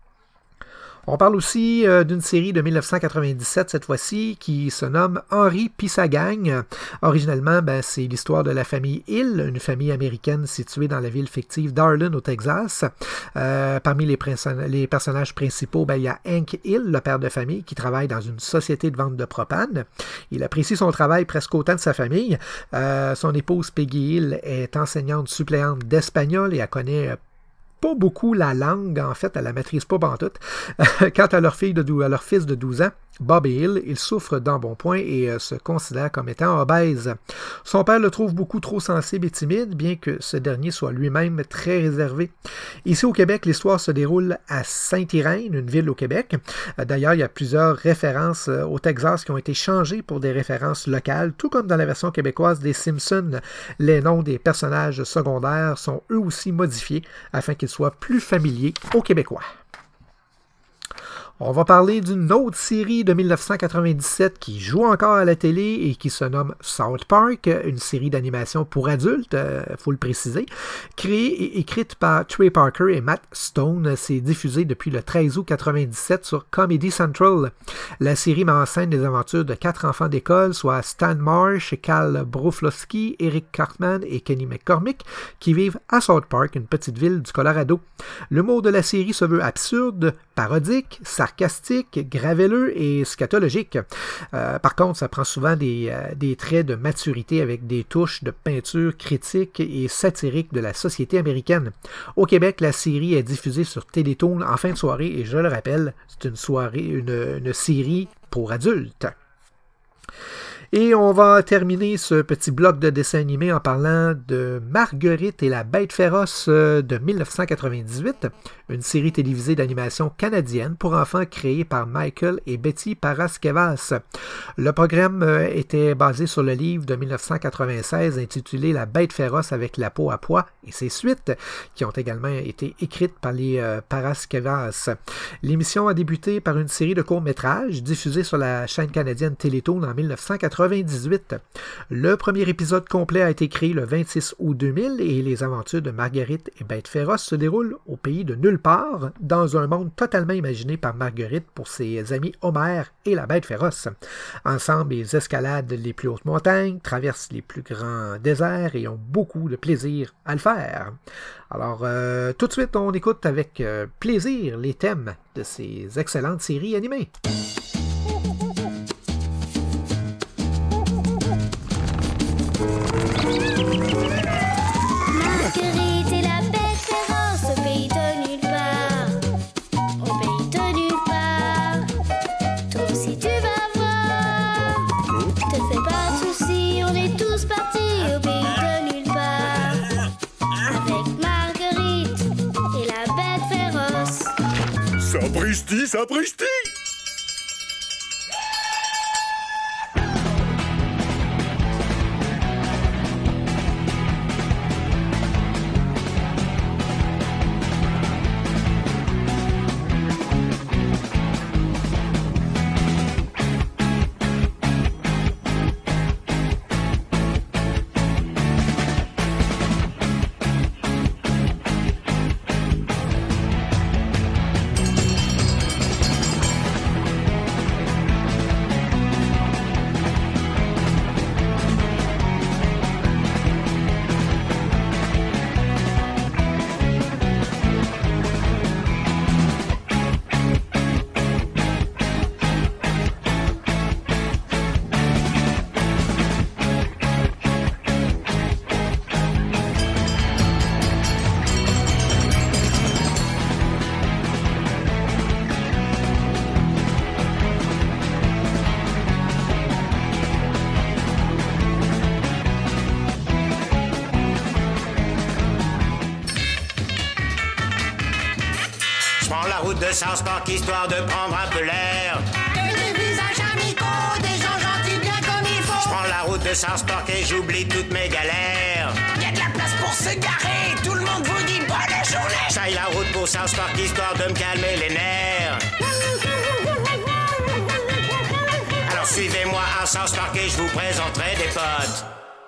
On parle aussi euh, d'une série de mille neuf cent quatre-vingt-dix-sept, cette fois-ci, qui se nomme Henry pis sa gang. Originellement, ben, c'est l'histoire de la famille Hill, une famille américaine située dans la ville fictive d'Arlen, au Texas. Euh, parmi les, pres- les personnages principaux, ben, il y a Hank Hill, le père de famille, qui travaille dans une société de vente de propane. Il apprécie son travail presque autant de sa famille. Euh, son épouse Peggy Hill est enseignante suppléante d'espagnol et elle connaît pas beaucoup la langue, en fait, elle la maîtrise pas pantoute. Quant à leur, fille de dou- à leur fils de douze ans, Bobby Hill, il souffre d'embonpoint et euh, se considère comme étant obèse. Son père le trouve beaucoup trop sensible et timide, bien que ce dernier soit lui-même très réservé. Ici au Québec, l'histoire se déroule à Sainte-Irène, une ville au Québec. D'ailleurs, il y a plusieurs références au Texas qui ont été changées pour des références locales, tout comme dans la version québécoise des Simpsons. Les noms des personnages secondaires sont eux aussi modifiés afin qu'ils soient plus familiers aux Québécois. On va parler d'une autre série de mille neuf cent quatre-vingt-dix-sept qui joue encore à la télé et qui se nomme South Park, une série d'animation pour adultes, euh, faut le préciser, créée et écrite par Trey Parker et Matt Stone. C'est diffusé depuis le treize août quatre-vingt-dix-sept sur Comedy Central. La série met en scène les aventures de quatre enfants d'école, soit Stan Marsh, Cal Broflovski, Eric Cartman et Kenny McCormick, qui vivent à South Park, une petite ville du Colorado. L'humour de la série se veut absurde, parodique, sarcastique, gravelleux et scatologique. Euh, par contre, ça prend souvent des, euh, des traits de maturité avec des touches de peinture critique et satirique de la société américaine. Au Québec, la série est diffusée sur Télétoon en fin de soirée et je le rappelle, c'est une soirée, une, une série pour adultes. Et on va terminer ce petit bloc de dessin animé en parlant de Marguerite et la bête féroce de mille neuf cent quatre-vingt-dix-huit, une série télévisée d'animation canadienne pour enfants créée par Michael et Betty Paraskevas. Le programme était basé sur le livre de mille neuf cent quatre-vingt-seize intitulé La bête féroce avec la peau à pois et ses suites, qui ont également été écrites par les euh, Paraskevas. L'émission a débuté par une série de courts-métrages diffusés sur la chaîne canadienne Télétoon en mille neuf cent quatre-vingt-dix-huit. Le premier épisode complet a été créé le vingt-six août deux mille et les aventures de Marguerite et Bête Féroce se déroulent au pays de nulle part, dans un monde totalement imaginé par Marguerite pour ses amis Homer et la Bête Féroce. Ensemble, ils escaladent les plus hautes montagnes, traversent les plus grands déserts et ont beaucoup de plaisir à le faire. Alors, euh, tout de suite, on écoute avec euh, plaisir les thèmes de ces excellentes séries animées. Marguerite et la bête féroce au pays de nulle part. Au pays de nulle part. Toi aussi tu vas voir. Te fais pas de soucis, on est tous partis au pays de nulle part. Avec Marguerite et la bête féroce. Sapristi, sapristi! la route de South Park histoire de prendre un peu l'air. Et des visages amicaux, des gens gentils bien comme il faut. Je prends la route de South Park et j'oublie toutes mes galères. Y a de la place pour se garer, tout le monde vous dit bonne journée. J'aille la route pour South Park histoire de me calmer les nerfs. Alors suivez-moi à South Park et je vous présenterai des potes.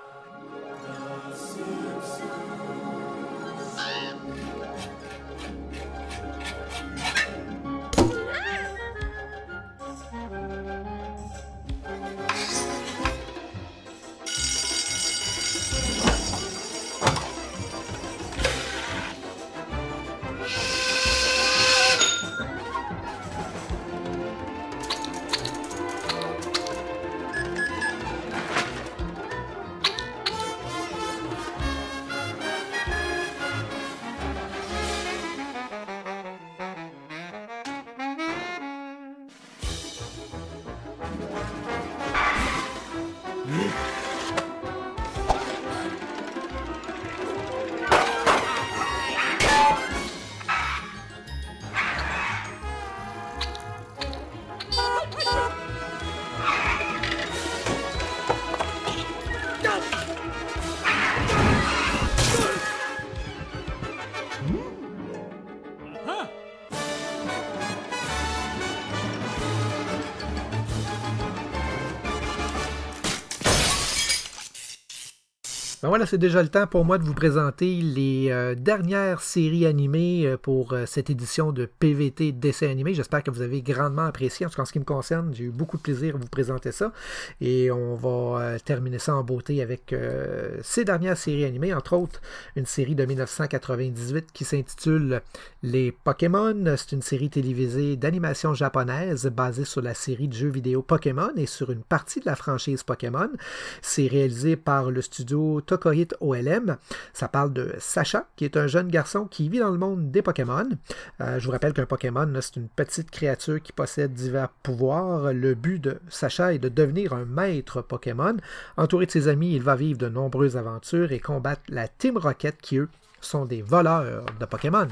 Ben voilà, c'est déjà le temps pour moi de vous présenter les euh, dernières séries animées euh, pour euh, cette édition de P V T Dessin animé. J'espère que vous avez grandement apprécié. En tout cas, en ce qui me concerne, j'ai eu beaucoup de plaisir à vous présenter ça. Et on va euh, terminer ça en beauté avec euh, ces dernières séries animées, entre autres une série de dix-neuf cent quatre-vingt-dix-huit qui s'intitule Les Pokémon. C'est une série télévisée d'animation japonaise basée sur la série de jeux vidéo Pokémon et sur une partie de la franchise Pokémon. C'est réalisé par le studio Tokohit O L M. Ça parle de Sacha, qui est un jeune garçon qui vit dans le monde des Pokémon. Euh, je vous rappelle qu'un Pokémon, là, c'est une petite créature qui possède divers pouvoirs. Le but de Sacha est de devenir un maître Pokémon. Entouré de ses amis, il va vivre de nombreuses aventures et combattre la Team Rocket, qui, eux, sont des voleurs de Pokémon.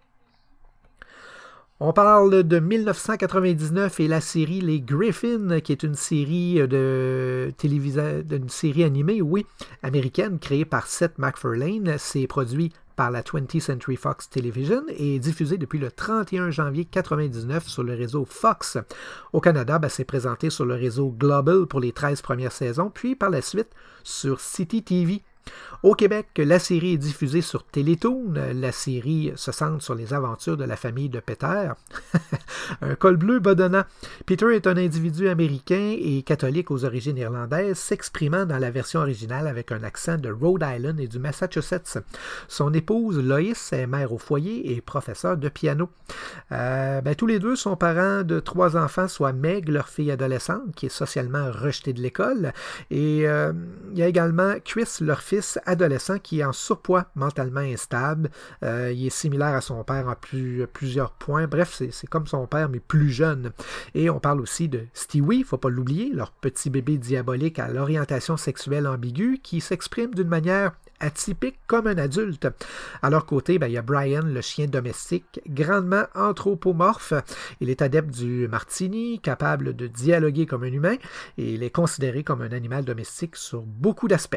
On parle de dix-neuf cent quatre-vingt-dix-neuf et la série Les Griffins, qui est une série de télévisa... une série animée, oui, américaine, créée par Seth MacFarlane. C'est produit par la twentieth Century Fox Television et diffusé depuis le trente et un janvier quatre-vingt-dix-neuf sur le réseau Fox. Au Canada, ben, c'est présenté sur le réseau Global pour les treize premières saisons, puis par la suite sur City T V. Au Québec, la série est diffusée sur Télétoon. La série se centre sur les aventures de la famille de Peter. Un col bleu bedonnant. Peter est un individu américain et catholique aux origines irlandaises, s'exprimant dans la version originale avec un accent de Rhode Island et du Massachusetts. Son épouse, Loïs, est mère au foyer et professeure de piano. Euh, ben, tous les deux sont parents de trois enfants, soit Meg, leur fille adolescente, qui est socialement rejetée de l'école, et euh, il y a également Chris, leur fils adolescent, qui est en surpoids, mentalement instable. Euh, il est similaire à son père en plus, plusieurs points. Bref, c'est, c'est comme son père, mais plus jeune. Et on parle aussi de Stewie, il ne faut pas l'oublier, leur petit bébé diabolique à l'orientation sexuelle ambiguë, qui s'exprime d'une manière atypique comme un adulte. À leur côté, ben, il y a Brian, le chien domestique, grandement anthropomorphe. Il est adepte du martini, capable de dialoguer comme un humain, et il est considéré comme un animal domestique sur beaucoup d'aspects.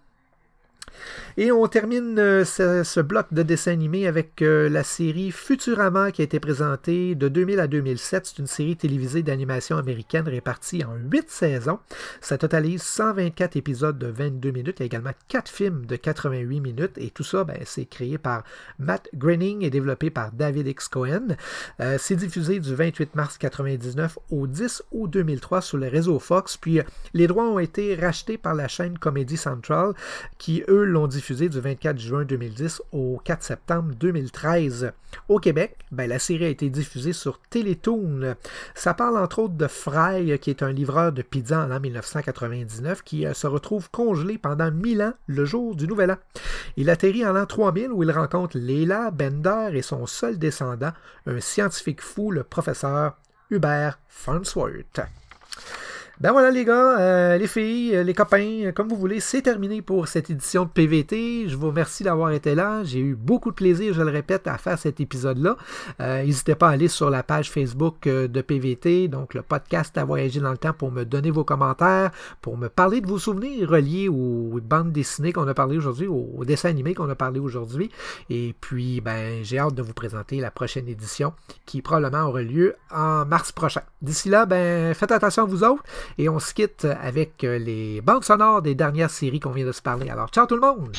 Et on termine euh, ce, ce bloc de dessin animé avec euh, la série Futurama qui a été présentée de deux mille à deux mille sept. C'est une série télévisée d'animation américaine répartie en huit saisons. Ça totalise cent vingt-quatre épisodes de vingt-deux minutes. Il y a également quatre films de quatre-vingt-huit minutes. Et tout ça, ben, c'est créé par Matt Groening et développé par David X. Cohen. Euh, c'est diffusé du vingt-huit mars quatre-vingt-dix-neuf au dix août deux mille trois sur le réseau Fox. Puis les droits ont été rachetés par la chaîne Comedy Central qui, eux, l'ont diffusé du vingt-quatre juin deux mille dix au quatre septembre deux mille treize. Au Québec, ben, la série a été diffusée sur Télétoon. Ça parle entre autres de Fry, qui est un livreur de pizza en l'an dix-neuf cent quatre-vingt-dix-neuf, qui euh, se retrouve congelé pendant mille ans le jour du Nouvel An. Il atterrit en l'an trois mille où il rencontre Leila Bender et son seul descendant, un scientifique fou, le professeur Hubert Farnsworth. Ben voilà les gars, euh, les filles, euh, les copains, euh, comme vous voulez, c'est terminé pour cette édition de P V T. Je vous remercie d'avoir été là. J'ai eu beaucoup de plaisir, je le répète, à faire cet épisode-là. Euh, n'hésitez pas à aller sur la page Facebook euh, de P V T, donc le podcast à voyager dans le temps, pour me donner vos commentaires, pour me parler de vos souvenirs reliés aux bandes dessinées qu'on a parlé aujourd'hui, aux, aux dessins animés qu'on a parlé aujourd'hui. Et puis, ben, j'ai hâte de vous présenter la prochaine édition qui probablement aura lieu en mars prochain. D'ici là, ben, faites attention à vous autres. Et on se quitte avec les bandes sonores des dernières séries qu'on vient de se parler. Alors, ciao tout le monde!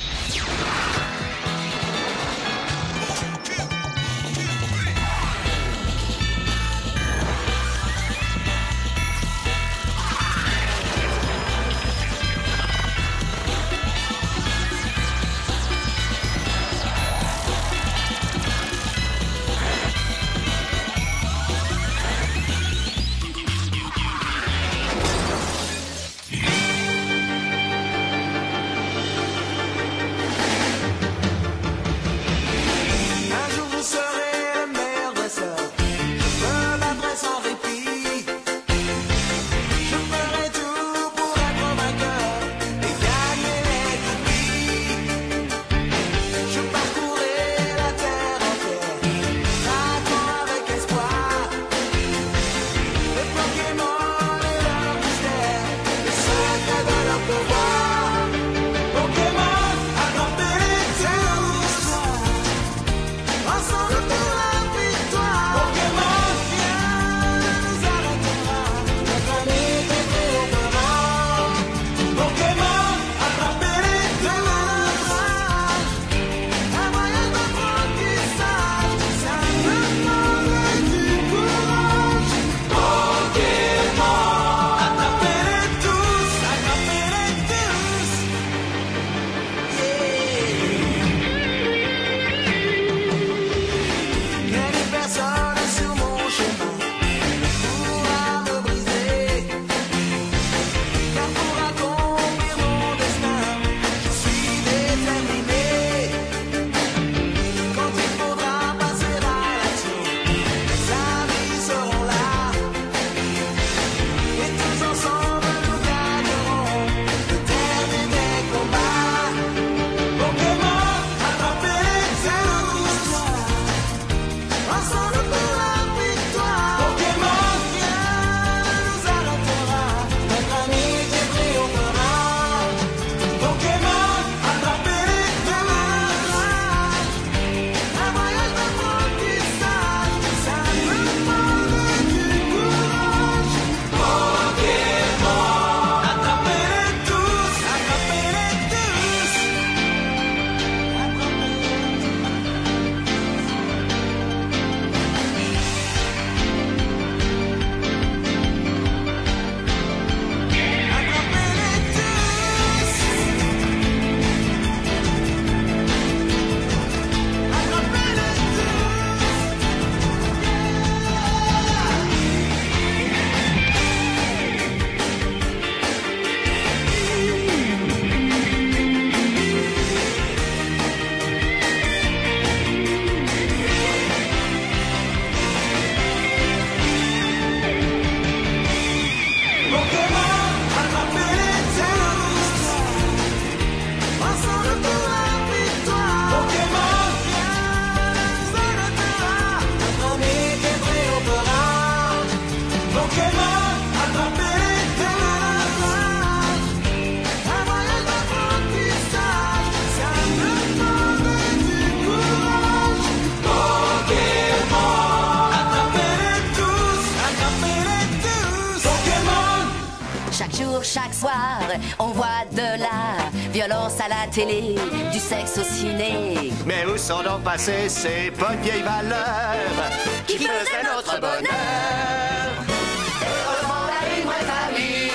Chaque soir, on voit de la violence à la télé, du sexe au ciné. Mais où sont donc passées ces bonnes vieilles valeurs qui faisaient notre bonheur? Heureusement, on a une vraie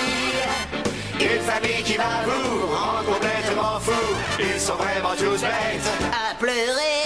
famille, une famille qui va vous rendre complètement fou. Ils sont vraiment tous bêtes à pleurer.